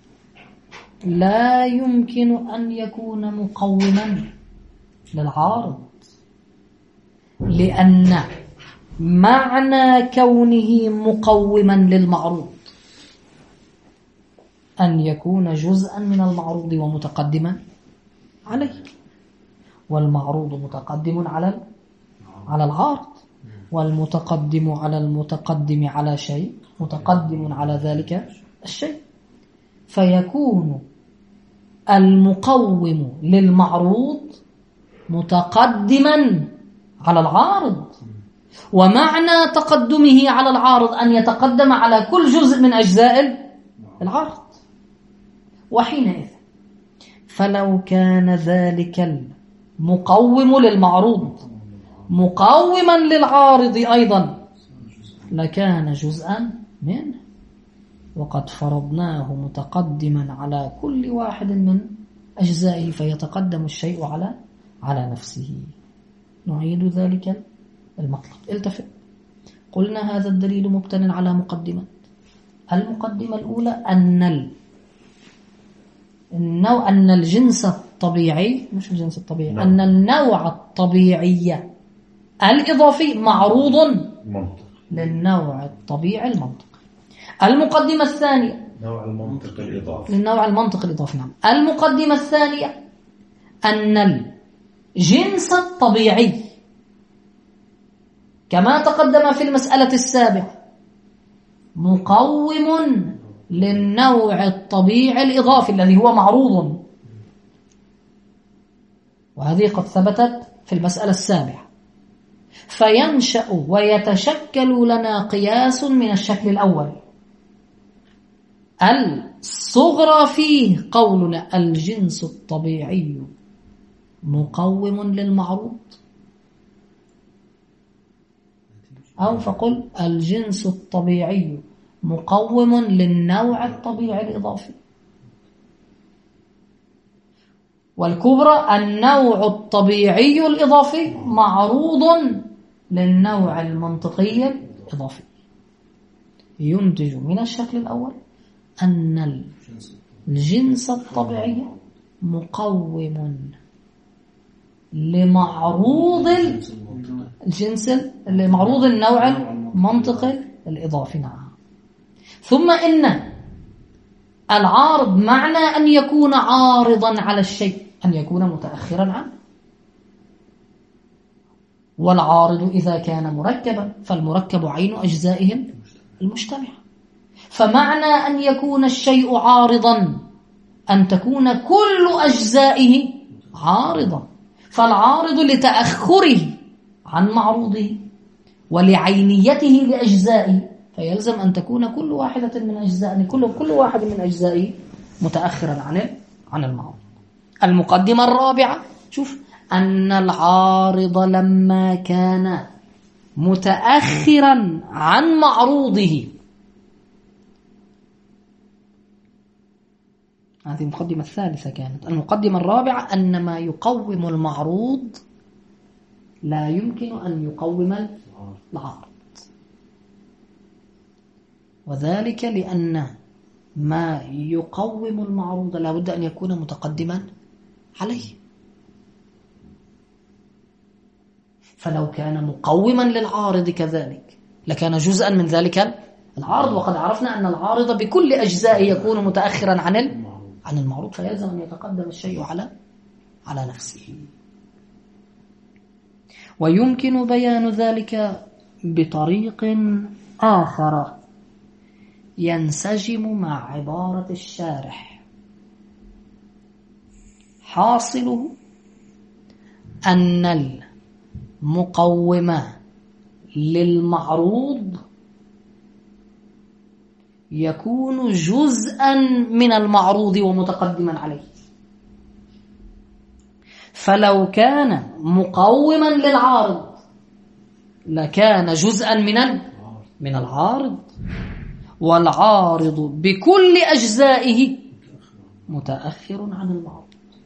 لا يمكن أن يكون مقوما للعارض، لأن معنى كونه مقوما للمعروض أن يكون جزءا من المعروض ومتقدما عليه، والمعروض متقدم على العارض، والمتقدم على المتقدم على شيء متقدم على ذلك الشيء، فيكون المقوم للمعروض متقدما على العارض، ومعنى تقدمه على العارض أن يتقدم على كل جزء من أجزاء العارض. وحينئذ فلو كان ذلك المقوم للمعروض مقوما للعارض أيضا لكان جزءا منه، وقد فرضناه متقدما على كل واحد من أجزائه فيتقدم الشيء على نفسه. نعيد ذلك المطلب. التفت، قلنا هذا الدليل مبتن على مقدمة. المقدمة الأولى أن الجنس الطبيعي، مش الجنس الطبيعي، أن النوع الطبيعي الإضافي معروض للنوع الطبيعي المنطقي. المقدمة الثانية
نوع المنطق الإضافي،
للنوع المنطق الإضافي. نعم. المقدمة الثانية أن الجنس الطبيعي كما تقدم في المسألة السابقة مقوم للنوع الطبيعي الإضافي الذي هو معروض، وهذه قد ثبتت في المسألة السابقة. فينشأ ويتشكل لنا قياس من الشكل الأول. الصغرى فيه قولنا الجنس الطبيعي مقوم للمعروض، أو فقل الجنس الطبيعي مقوم للنوع الطبيعي الإضافي. والكبرى النوع الطبيعي الإضافي معروض للنوع المنطقي الإضافي. ينتج من الشكل الأول أن الجنس الطبيعي مقوم لمعروض لمعروض النوع المنطقي الإضافي. نعم. ثم إن العارض معنى أن يكون عارضا على الشيء أن يكون متأخرا عنه، والعارض إذا كان مركبا فالمركب عين أجزائهم المجتمعة، فمعنى أن يكون الشيء عارضا أن تكون كل أجزائه عارضة، فالعارض لتأخره عن معروضه ولعينيته لأجزائه، فيلزم أن تكون كل واحدة من أجزائه كل واحد من أجزائه متأخرا عن المعروض. المقدمة الرابعة، شوف، أن العارض لما كان متأخرا عن معروضه، هذه المقدمة الثالثة كانت. المقدمة الرابعة أن ما يقوم المعروض لا يمكن أن يقوم العارض، وذلك لأن ما يقوم المعروض لا بد أن يكون متقدما عليه. فلو كان مقوما للعارض كذلك لكان جزءا من ذلك العارض، وقد عرفنا أن العارض بكل أجزائه يكون متأخرا عن المعروض، فيلزم أن يتقدم الشيء على نفسه. ويمكن بيان ذلك بطريق آخر ينسجم مع عبارة الشارح، حاصله أن المقوم للمعروض يكون جزءا من المعروض ومتقدما عليه. فلو كان مقوما للعارض لكان جزءا من العارض، والعارض بكل أجزائه متأخر عن المعروض،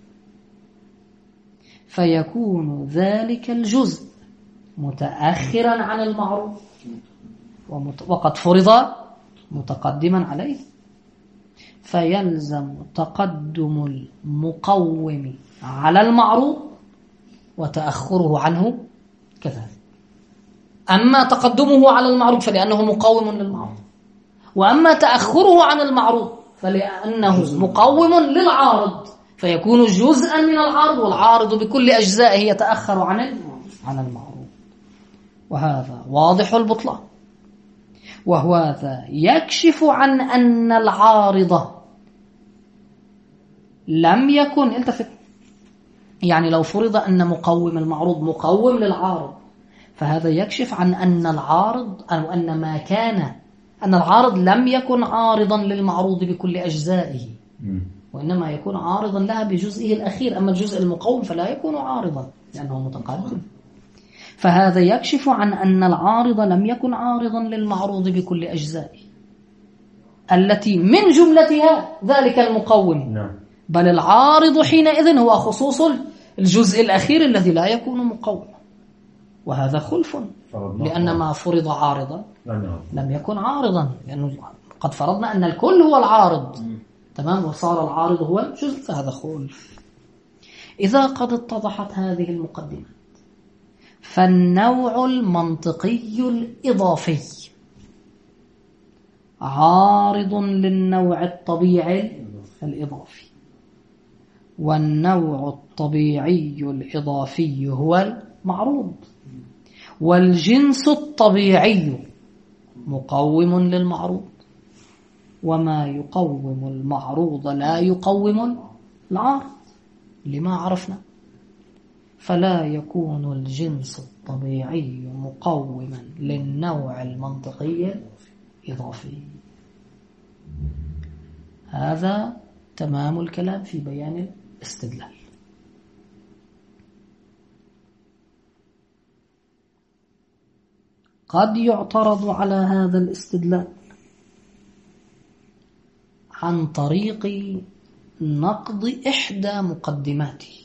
فيكون ذلك الجزء متأخرا عن المعروض وقد فرض متقدما عليه، فيلزم تقدم المقوم على المعروض وتأخره عنه كذلك. أما تقدمه على المعروض فلأنه مقوم للمعروض، وأما تأخره عن المعروض فلأنه مقوم للعارض، فيكون جزءا من العارض، والعارض بكل أجزائه يتأخر عن المعروض. وهذا واضح البطلان، وهذا يكشف عن أن العارض لم يكن التفت، يعني لو فرض أن مقوم المعروض مقوم للعارض، فهذا يكشف عن أن العارض أو أن ما كان أن العارض لم يكن عارضا للمعروض بكل أجزائه، وإنما يكون عارضا لها بجزئه الأخير. أما الجزء المقوم فلا يكون عارضا لأنه متقدم. فهذا يكشف عن أن العارض لم يكن عارضا للمعروض بكل أجزائه التي من جملتها ذلك المقوم، بل العارض حينئذ هو خصوص الجزء الأخير الذي لا يكون مقوما، وهذا خلف، لأن ما فرض عارضا لم يكن عارضا، لأنه قد فرضنا أن الكل هو العارض، تمام، وصار العارض هو الجزء، فهذا خلف. إذا قد اتضحت هذه المقدمة، فالنوع المنطقي الإضافي عارض للنوع الطبيعي الإضافي، والنوع الطبيعي الإضافي هو المعروض، والجنس الطبيعي مقوم للمعروض، وما يقوم المعروض لا يقوم العارض لما عرفنا، فلا يكون الجنس الطبيعي مقوما للنوع المنطقي الإضافي. هذا تمام الكلام في بيان الاستدلال. قد يعترض على هذا الاستدلال عن طريق نقض إحدى مقدماته،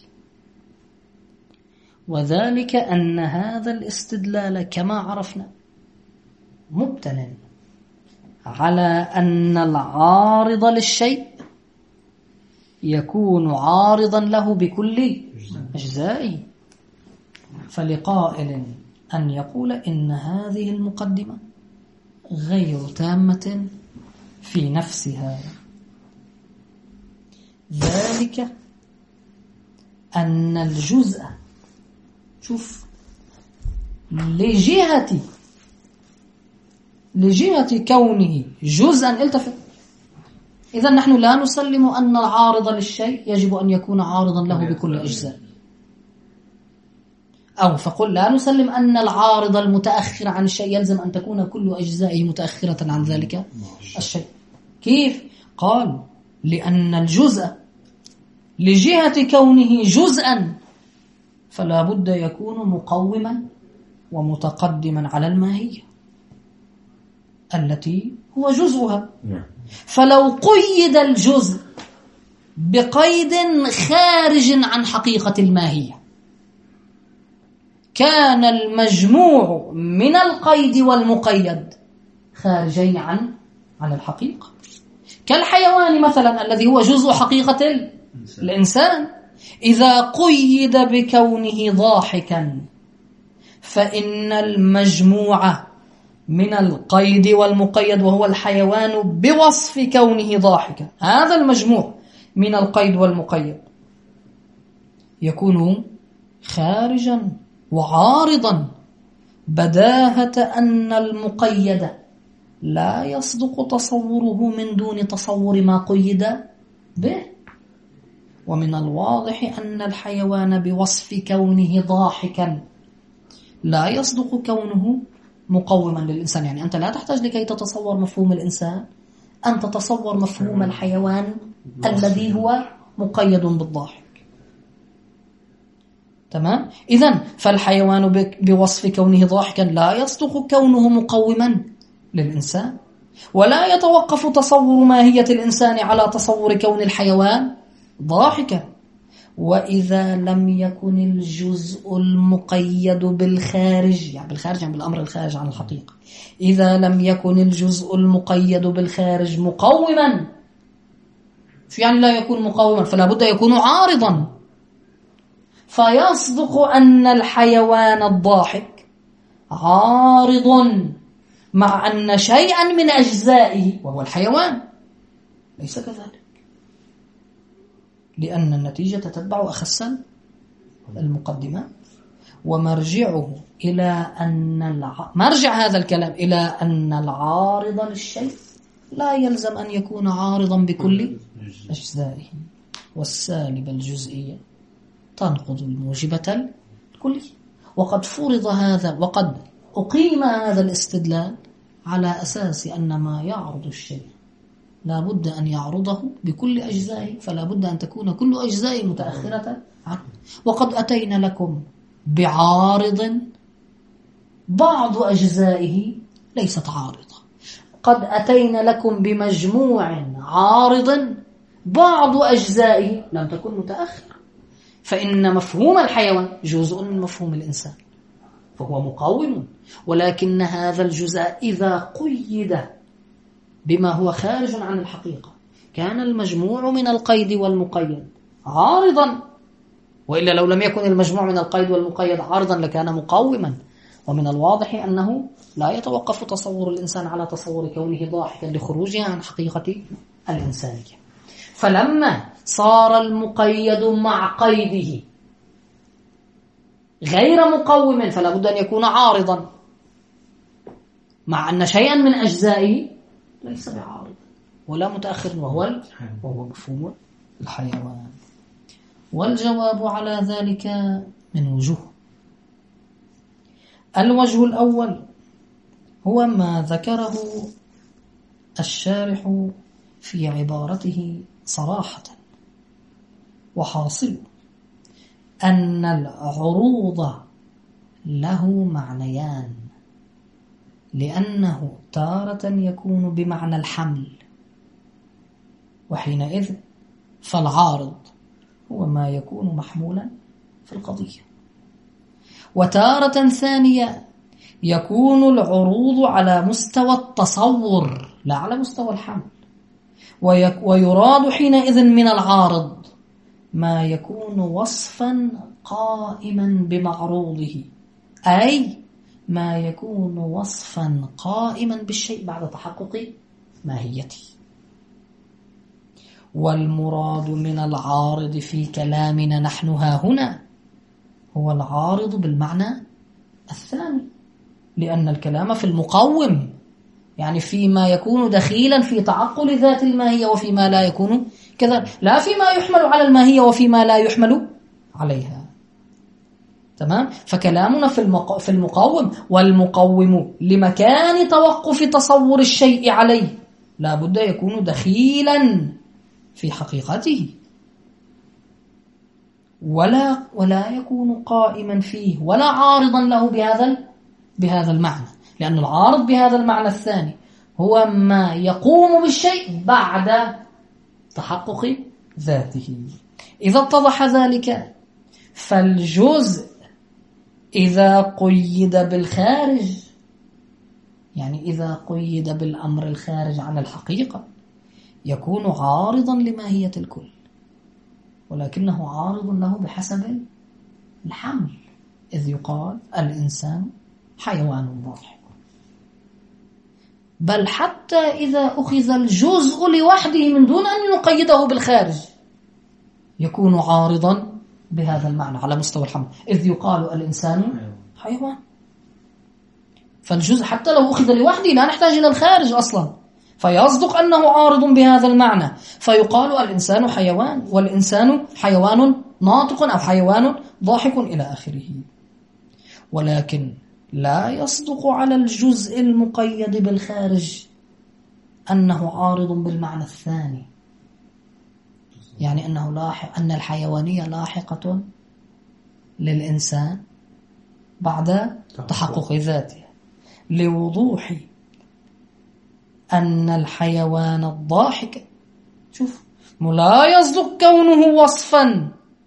وذلك أن هذا الاستدلال كما عرفنا مبتنٍ على أن العارض للشيء يكون عارضا له بكل أجزائه. فلقائل أن يقول إن هذه المقدمة غير تامة في نفسها، ذلك أن الجزء شوف لجهة كونه جزءا، التفت، إذا نحن لا نسلم أن العارض للشيء يجب أن يكون عارضا له بكل أجزاء، أو فقل لا نسلم أن العارض المتأخر عن الشيء يلزم أن تكون كل أجزائه متأخرة عن ذلك الشيء. كيف؟ قال لأن الجزء لجهة كونه جزءا فلا بد يكون مقوما ومتقدما على الماهية التي هو جزءها. فلو قيد الجزء بقيد خارج عن حقيقة الماهية كان المجموع من القيد والمقيد خارجين عن الحقيقة. كالحيوان مثلا الذي هو جزء حقيقة الإنسان، إذا قيد بكونه ضاحكا فإن المجموع من القيد والمقيد وهو الحيوان بوصف كونه ضاحكا، هذا المجموع من القيد والمقيد يكون خارجا وعارضا بداهة أن المقيد لا يصدق تصوره من دون تصور ما قيد به. ومن الواضح أن الحيوان بوصف كونه ضاحكا لا يصدق كونه مقوما للإنسان. يعني أنت لا تحتاج لكي تتصور مفهوم الإنسان أن تتصور مفهوم الحيوان الذي هو مقيد بالضاحك. تمام؟ إذن فالحيوان بوصف كونه ضاحكا لا يصدق كونه مقوما للإنسان، ولا يتوقف تصور ماهية الإنسان على تصور كون الحيوان ضاحكا. وإذا لم يكن الجزء المقيد بالخارج، يعني بالخارج يعني بالأمر الخارج عن الحقيقة، إذا لم يكن الجزء المقيد بالخارج مقوما، شو يعني لا يكون مقوما؟ فلا بد يكون عارضا. فيصدق أن الحيوان الضاحك عارض مع أن شيئا من أجزائه وهو الحيوان ليس كذلك، لأن النتيجة تتبع أخص المقدمات. ومرجعه إلى أن مرجع هذا الكلام إلى أن العارض للشيء لا يلزم أن يكون عارضا بكل أجزائه، والسالب الجزئية تنقض الموجبة الكلية. وقد فرض هذا وقد أقيم هذا الاستدلال على أساس أن ما يعرض الشيء لا بد أن يعرضه بكل أجزائه، فلا بد أن تكون كل أجزائه متأخرة عنه. وقد أتينا لكم بعارض بعض أجزائه ليست عارضة، قد أتينا لكم بمجموع عارض بعض أجزائه لم تكن متأخرة. فإن مفهوم الحيوان جزء من مفهوم الإنسان فهو مقاوم، ولكن هذا الجزء إذا قيد بما هو خارج عن الحقيقة كان المجموع من القيد والمقيد عارضا، وإلا لو لم يكن المجموع من القيد والمقيد عارضا لكان مقاوما. ومن الواضح أنه لا يتوقف تصور الإنسان على تصور كونه ضاحكا لخروجه عن حقيقة الإنسانية. فلما صار المقيد مع قيده غير مقوم فلا بد أن يكون عارضا، مع أن شيئا من أجزائه ليس بعارض ولا متأخر وهو مفهوم الحيوان. والجواب على ذلك من وجوه. الوجه الأول هو ما ذكره الشارح في عبارته صراحة، وحاصل أن العروض له معنيان، لأنه تارة يكون بمعنى الحمل، وحينئذ فالعارض هو ما يكون محمولا في القضية. وتارة ثانية يكون العروض على مستوى التصور لا على مستوى الحمل، ويراد حينئذ من العارض ما يكون وصفا قائما بمعروضه، أي ما يكون وصفا قائما بالشيء بعد تحقق ماهيته. والمراد من العارض في كلامنا نحن هنا هو العارض بالمعنى الثاني، لأن الكلام في المقوم، يعني فيما يكون دخيلا في تعقل ذات الماهية وفيما لا يكون كذا، لا فيما يحمل على الماهية وفيما لا يحمل عليها. تمام؟ فكلامنا في المقوم، والمقوم لمكان توقف تصور الشيء عليه لا بد يكون دخيلا في حقيقته، ولا يكون قائما فيه ولا عارضا له بهذا المعنى، لأن العارض بهذا المعنى الثاني هو ما يقوم بالشيء بعد تحقق ذاته. إذا اتضح ذلك فالجزء إذا قيد بالخارج، يعني إذا قيد بالأمر الخارج عن الحقيقة يكون عارضا لماهية الكل، ولكنه عارض له بحسب الحمل، إذ يقال الإنسان حيوان ضاحك. بل حتى إذا أخذ الجزء لوحده من دون أن نقيده بالخارج يكون عارضا بهذا المعنى على مستوى الحمل، إذ يقال الإنسان حيوان. فالجزء حتى لو أخذ لوحده لا نحتاج إلى الخارج أصلا، فيصدق أنه عارض بهذا المعنى، فيقال الإنسان حيوان، والإنسان حيوان ناطق أو حيوان ضاحك إلى آخره. ولكن لا يصدق على الجزء المقيد بالخارج أنه عارض بالمعنى الثاني، يعني أن الحيوانية لاحقة للإنسان بعد تحقق ذاته، لوضوح أن الحيوان الضاحك، شوف، لا يصدق كونه وصفا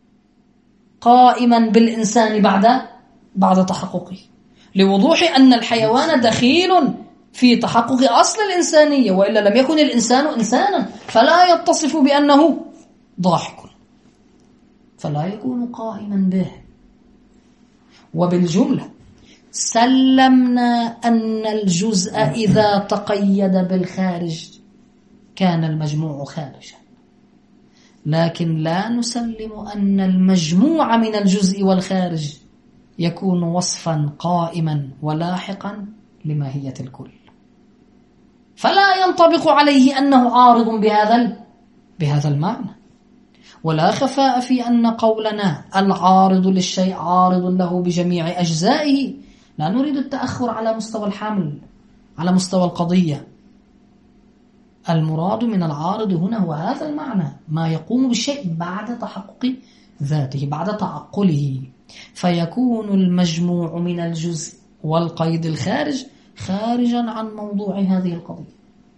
قائما بالإنسان بعد تحققه، لوضوح أن الحيوان دخيل في تحقق أصل الإنسانية، وإلا لم يكن الإنسان إنسانا فلا يتصف بأنه ضاحك، فلا يكون قائما به. وبالجملة سلمنا أن الجزء إذا تقيد بالخارج كان المجموع خارجا، لكن لا نسلم أن المجموع من الجزء والخارج يكون وصفا قائما ولاحقا لماهية الكل، فلا ينطبق عليه أنه عارض بهذا المعنى. ولا خفاء في أن قولنا العارض للشيء عارض له بجميع أجزائه، لا نريد التأخر على مستوى الحمل، على مستوى القضية. المراد من العارض هنا هو هذا المعنى، ما يقوم بالشيء بعد تحقق ذاته، بعد تعقله، فيكون المجموع من الجزء والقيد الخارج خارجا عن موضوع هذه القضية،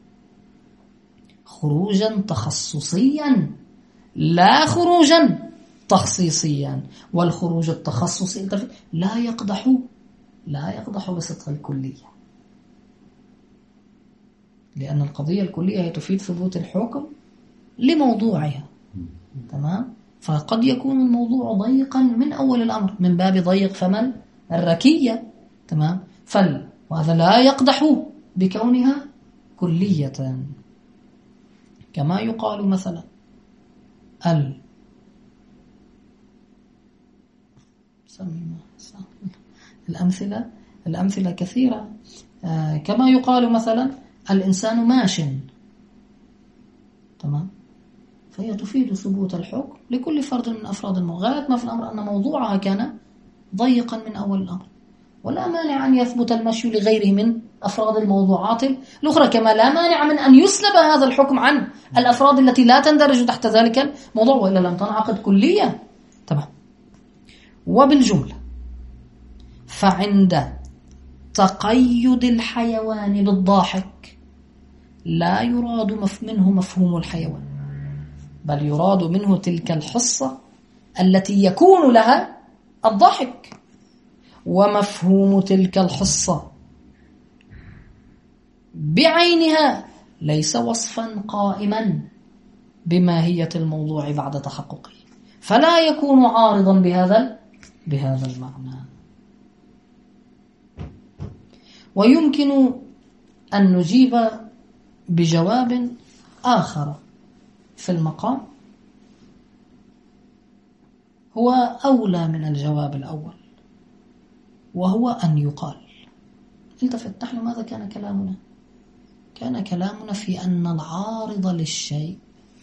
خروجا تخصصيا لا خروجا تخصيصيا. والخروج التخصصي لا يقدح بصدق الكلية، لأن القضية الكلية هي تفيد ثبوت الحكم لموضوعها، تمام؟ فقد يكون الموضوع ضيقا من أول الأمر، من باب ضيق فمن الركية، تمام؟ وهذا لا يقدح بكونها كلية، كما يقال مثلا الأمثلة كثيرة، كما يقال مثلا الإنسان ماش، تمام؟ فهي تفيد ثبوت الحكم لكل فرد من أفراد غاية ما في الأمر أن موضوعها كان ضيقا من أول الأمر، ولا مانع أن يثبت المشي لغيره من أفراد الموضوعات الأخرى، كما لا مانع من أن يسلب هذا الحكم عن الأفراد التي لا تندرج تحت ذلك الموضوع، وإلا لم تنعقد كلية، تمام؟ وبالجملة فعند تقيد الحيوان بالضاحك لا يراد منه مفهوم الحيوان، بل يراد منه تلك الحصة التي يكون لها الضحك، ومفهوم تلك الحصة بعينها ليس وصفا قائما بماهية الموضوع بعد تحققه، فلا يكون عارضا بهذا المعنى. ويمكن أن نجيب بجواب آخر في المقام هو أولى من الجواب الأول، وهو أن يقال، التفت، نحن ماذا كان كلامنا؟ كان كلامنا في أن العارض للشيء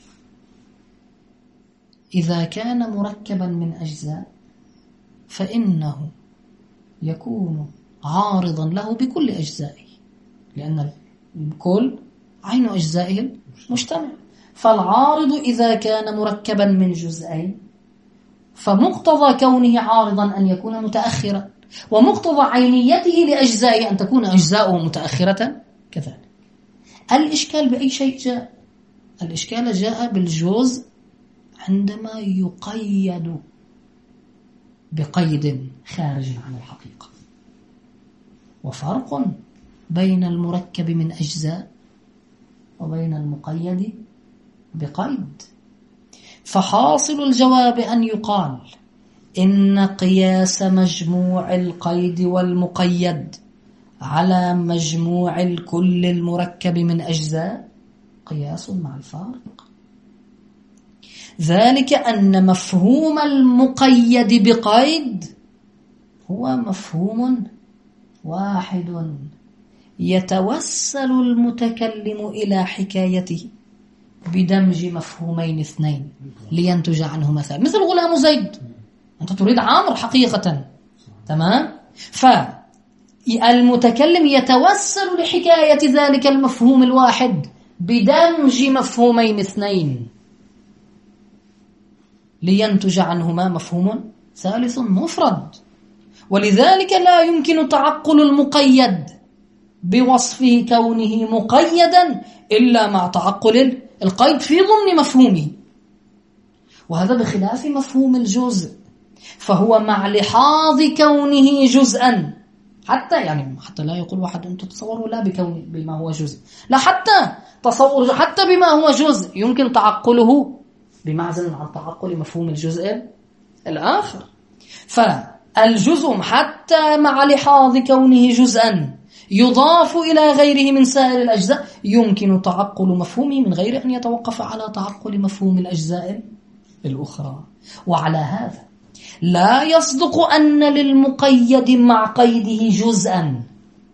إذا كان مركبا من أجزاء فإنه يكون عارضا له بكل أجزائه، لأن الكل عين أجزائه المجتمع. فالعارض إذا كان مركبا من جزئين فمقتضى كونه عارضا أن يكون متأخرا، ومقتضى عينيته لأجزائه أن تكون أجزاؤه متأخرة كذلك. الإشكال بأي شيء جاء؟ الإشكال جاء بالجزء عندما يقيد بقيد خارج عن الحقيقة. وفرق بين المركب من أجزاء وبين المقيد بقيد. فحاصل الجواب أن يقال إن قياس مجموع القيد والمقيد على مجموع الكل المركب من أجزاء قياس مع الفارق. ذلك أن مفهوم المقيد بقيد هو مفهوم واحد يتوسل المتكلم إلى حكايته بدمج مفهومين اثنين لينتج عنه مثل غلام زيد. أنت تريد عمرو حقيقة، تمام؟ فالمتكلم يتوسل لحكاية ذلك المفهوم الواحد بدمج مفهومين اثنين لينتج عنهما مفهوم ثالث مفرد. ولذلك لا يمكن تعقل المقيد بوصفه كونه مقيدا إلا مع تعقل القيد في ضمن مفهومه، وهذا بخلاف مفهوم الجزء، فهو مع لحاظ كونه جزءا، حتى لا يقول واحد أنتم تصوروا لا بما هو جزء، لا، حتى تصور حتى بما هو جزء يمكن تعقله بمعزل عن تعقل مفهوم الجزء الآخر. فالجزء حتى مع لحاظ كونه جزءا يضاف إلى غيره من سائر الأجزاء يمكن تعقل مفهومه من غير أن يتوقف على تعقل مفهوم الأجزاء الأخرى. وعلى هذا لا يصدق أن للمقيد مع قيده جزءا،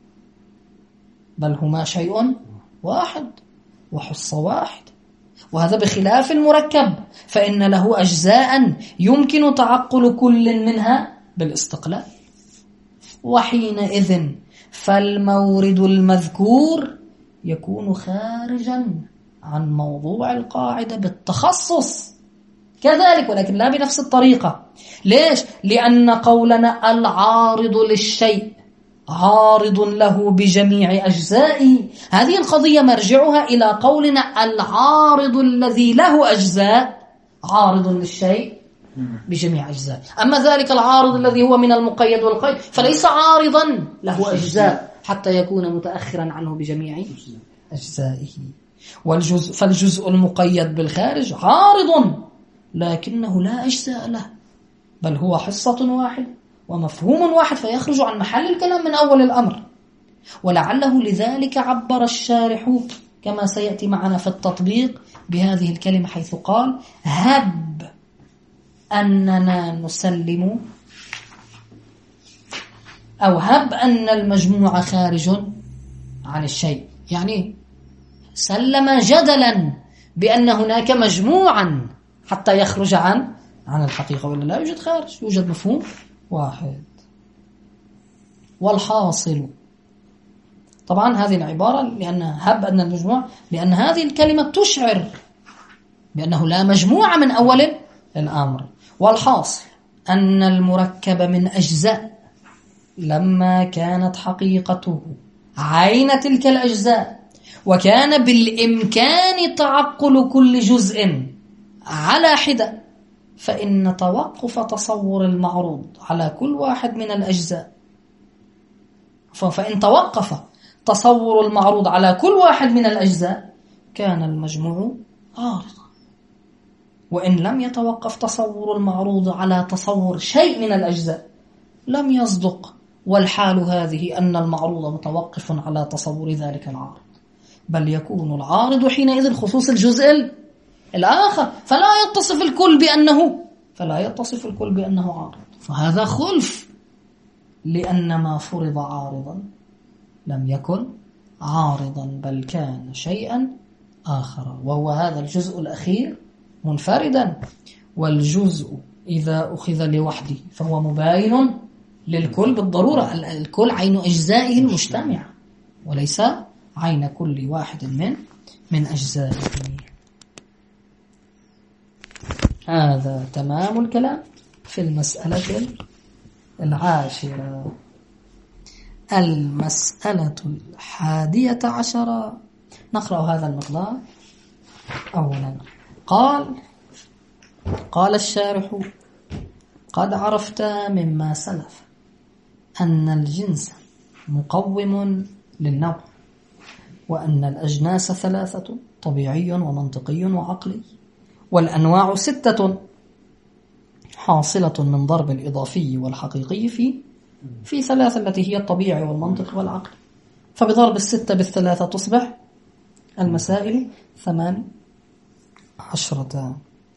بل هما شيء واحد وحصة واحد. وهذا بخلاف المركب، فإن له أجزاء يمكن تعقل كل منها بالاستقلال. وحينئذ فالمورد المذكور يكون خارجا عن موضوع القاعدة بالتخصص كذلك، ولكن لا بنفس الطريقة. ليش؟ لأن قولنا العارض للشيء عارض له بجميع أجزائه، هذه القضية مرجعها إلى قولنا العارض الذي له أجزاء عارض للشيء بجميع أجزائه. أما ذلك العارض الذي هو من المقيد والقيد فليس عارضا له أجزاء حتى يكون متأخرا عنه بجميع أجزائه. فالجزء المقيد بالخارج عارض لكنه لا أجزاء له، بل هو حصة واحد ومفهوم واحد، فيخرج عن محل الكلام من أول الأمر. ولعله لذلك عبر الشارح كما سيأتي معنا في التطبيق بهذه الكلمة، حيث قال هب أننا نسلم، أو هب أن المجموع خارج عن الشيء، يعني سلم جدلا بأن هناك مجموعا حتى يخرج عن الحقيقة، ولا لا يوجد خارج، يوجد مفهوم واحد. والحاصل، طبعا هذه العبارة لأن هب أن المجموع، لأن هذه الكلمة تشعر بأنه لا مجموعة من أول الأمر. والحاصل أن المركب من أجزاء لما كانت حقيقته عين تلك الأجزاء وكان بالإمكان تعقل كل جزء على حدة، فإن توقف تصور المعروض على كل واحد من الأجزاء، فإن توقف تصور المعروض على كل واحد من الأجزاء كان المجموع عارضا. وإن لم يتوقف تصور المعروض على تصور شيء من الأجزاء لم يصدق، والحال هذه أن المعروض متوقف على تصور ذلك العارض، بل يكون العارض حينئذ خصوص الجزء الآخر، فلا يتصف الكل بأنه عارض. فهذا خلف، لأن ما فرض عارضا لم يكن عارضا بل كان شيئا آخر، وهو هذا الجزء الأخير منفردا. والجزء إذا أخذ لوحده فهو مباين للكل بالضرورة، الكل عين أجزائه المجتمعة وليس عين كل واحد من أجزائه. هذا تمام الكلام في المسألة 10. المسألة 11 نقرأ هذا المقدار أولا. قال الشارح قد عرفت مما سلف أن الجنس مقوم للنوع، وأن الأجناس 3 طبيعي ومنطقي وعقلي، والأنواع 6 حاصلة من ضرب الإضافي والحقيقي في 3 التي هي الطبيعي والمنطق والعقل. فبضرب 6 بال3 تصبح المسائل 18.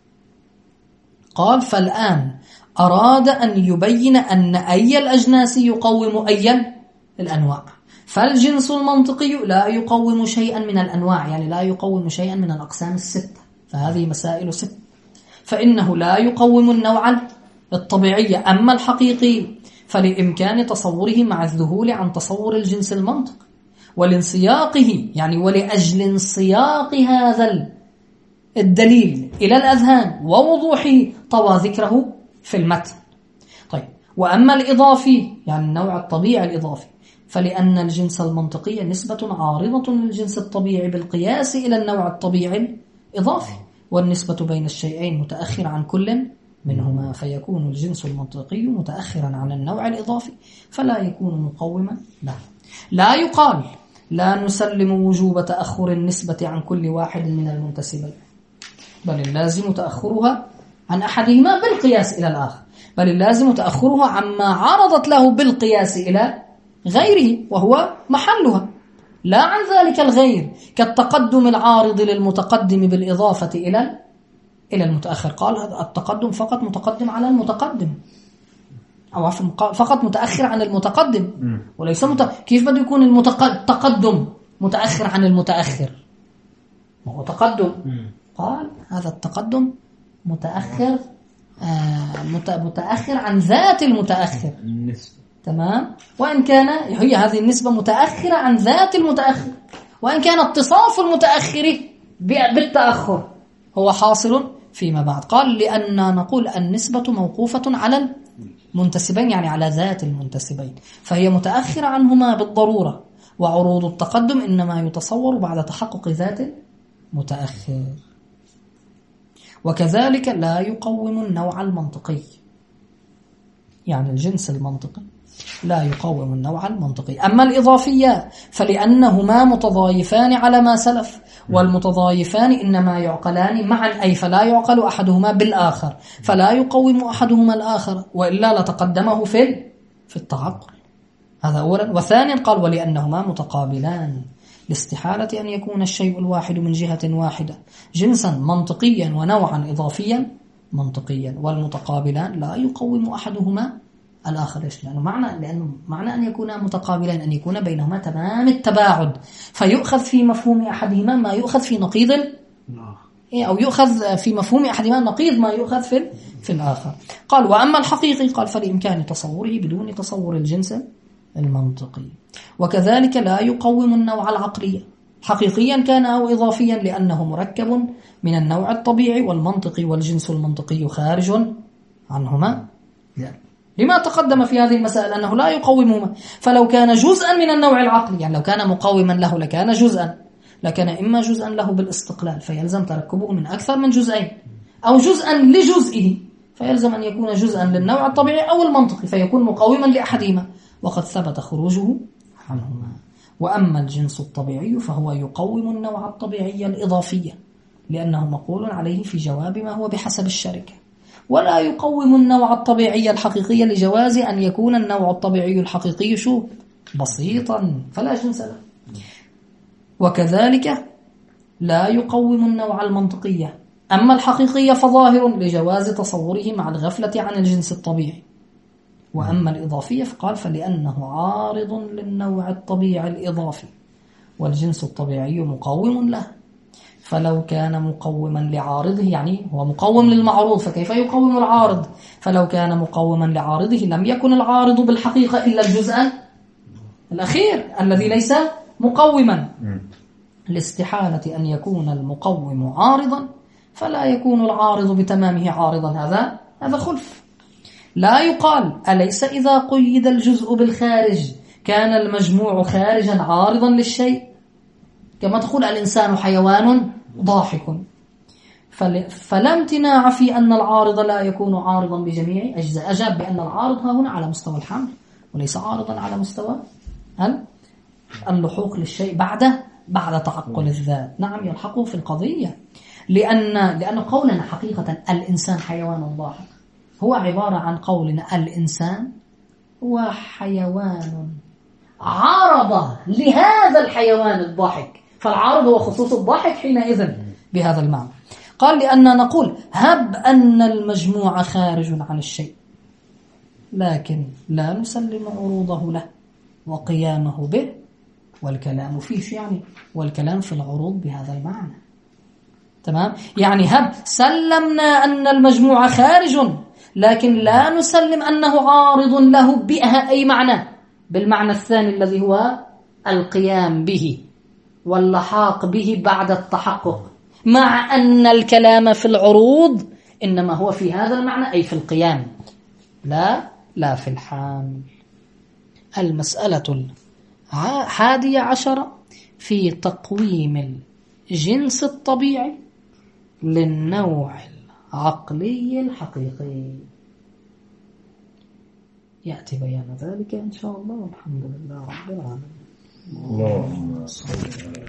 قال فالآن أراد أن يبين أن أي الأجناس يقوم أي الأنواع، فالجنس المنطقي لا يقوم شيئا من الأنواع، يعني لا يقوم شيئا من الأقسام 6، فهذه مسائل 6. فإنه لا يقوم النوع الطبيعي. أما الحقيقي فلإمكان تصوره مع الذهول عن تصور الجنس المنطق ولانسياقه، يعني ولأجل انسياق هذا الدليل إلى الأذهان ووضوحه طوى ذكره في المتن. طيب، وأما الإضافي يعني النوع الطبيعي الإضافي فلأن الجنس المنطقي نسبة عارضة للجنس الطبيعي بالقياس إلى النوع الطبيعي الإضافي، والنسبة بين الشيئين متأخرة عن كل منهما، فيكون الجنس المنطقي متأخرا عن النوع الإضافي فلا يكون مقوما له. لا يقال لا نسلم وجوب تأخر النسبة عن كل واحد من المنتسبين، بل اللازم تأخرها عن أحدهما بالقياس إلى الآخر، بل اللازم تأخرها عما عرضت له بالقياس إلى غيره وهو محلها، لا عن ذلك الغير، كالتقدم العارض للمتقدم بالإضافة إلى المتأخر. قال هذا التقدم فقط متقدم على المتقدم، أو فقط متأخر عن المتقدم، وليس كيف بده يكون التقدم متأخر عن المتأخر؟ ما هو تقدم. قال هذا التقدم متأخر متأخر عن ذات المتأخر، تمام، وإن كان هي هذه النسبة متأخرة عن ذات المتأخر، وإن كان اتصاف المتأخر بالتأخر هو حاصل فيما بعد. قال لأن نقول النسبة موقوفة على المنتسبين، يعني على ذات المنتسبين، فهي متأخرة عنهما بالضرورة، وعروض التقدم إنما يتصور بعد تحقق ذات المتأخر. وكذلك لا يقوم النوع المنطقي، يعني الجنس المنطقي لا يقوم النوع المنطقي. أما الإضافية فلأنهما متضايفان على ما سلف، والمتضايفان إنما يعقلان معا، أي فلا يعقل أحدهما بالآخر، فلا يقوم أحدهما الآخر، وإلا لتقدمه في التعقل. هذا أولا. وثانيا قال ولأنهما متقابلان، لاستحالة أن يكون الشيء الواحد من جهة واحدة جنسا منطقيا ونوعا إضافيا منطقيا، والمتقابلان لا يقوم أحدهما الآخر. ليش؟ لأنه معنى أن يكونا متقابلين أن يكون بينهما تمام التباعد، فيؤخذ في مفهوم أحدهما ما يؤخذ في نقيض أو يؤخذ في مفهوم أحدهما نقيض ما يؤخذ في الآخر. قال وأما الحقيقي قال فلإمكان تصوره بدون تصور الجنس المنطقي. وكذلك لا يقوم النوع العقلي حقيقيا كان أو إضافيا، لأنه مركب من النوع الطبيعي والمنطقي، والجنس المنطقي خارج عنهما. لما تقدم في هذه المسألة أنه لا يقومهما، فلو كان جزءا من النوع العقلي، يعني لو كان مقوما له لكان جزءا، لكان إما جزءا له بالاستقلال فيلزم تركبه من أكثر من جزئين، أو جزءا لجزئه فيلزم أن يكون جزءا للنوع الطبيعي أو المنطقي فيكون مقوما لأحدهما، وقد ثبت خروجه عنهما. وأما الجنس الطبيعي فهو يقوم النوع الطبيعي الإضافي، لأنه مقول عليه في جواب ما هو بحسب الشركة، ولا يقوم النوع الطبيعي الحقيقي لجواز أن يكون النوع الطبيعي الحقيقي بسيطا فلا جنس له. وكذلك لا يقوم النوع المنطقي. أما الحقيقي فظاهر لجواز تصوره مع الغفلة عن الجنس الطبيعي. وأما الإضافية فقال فلأنه عارض للنوع الطبيعي الإضافي، والجنس الطبيعي مقوم له، فلو كان مقوما لعارضه، يعني هو مقوم للمعروض فكيف يقوم العارض؟ فلو كان مقوما لعارضه لم يكن العارض بالحقيقة إلا الجزء الأخير الذي ليس مقوما، لاستحالة أن يكون المقوم عارضا فلا يكون العارض بتمامه عارضا، هذا خلف. لا يقال أليس إذا قيد الجزء بالخارج كان المجموع خارجا عارضا للشيء، كما تقول الإنسان حيوان ضاحك، فلا امتناع في أن العارض لا يكون عارضا بجميع أجزاء. أجاب بأن العارض ها هنا على مستوى الحمل وليس عارضا على مستوى اللحوق للشيء بعد تعقل الذات. نعم يلحقه في القضية، لأن قولنا حقيقة الإنسان حيوان ضاحك هو عبارة عن قولنا الإنسان هو حيوان عارض لهذا الحيوان الضاحك، فالعارض هو خصوص الضاحك حينئذ بهذا المعنى. قال لأننا نقول هب أن المجموع خارج عن الشيء لكن لا نسلم عروضه له وقيامه به، والكلام فيه يعني والكلام في العروض بهذا المعنى. تمام؟ يعني هب سلمنا أن المجموع خارج لكن لا نسلم أنه عارض له بها أي معنى، بالمعنى الثاني الذي هو القيام به واللحاق به بعد التحقق، مع أن الكلام في العروض إنما هو في هذا المعنى أي في القيام لا في الحامل. المسألة 11 في تقويم الجنس الطبيعي للنوع العقلي الحقيقي. يأتي بيان ذلك إن شاء الله، والحمد لله رب العالمين.
اللهم صل على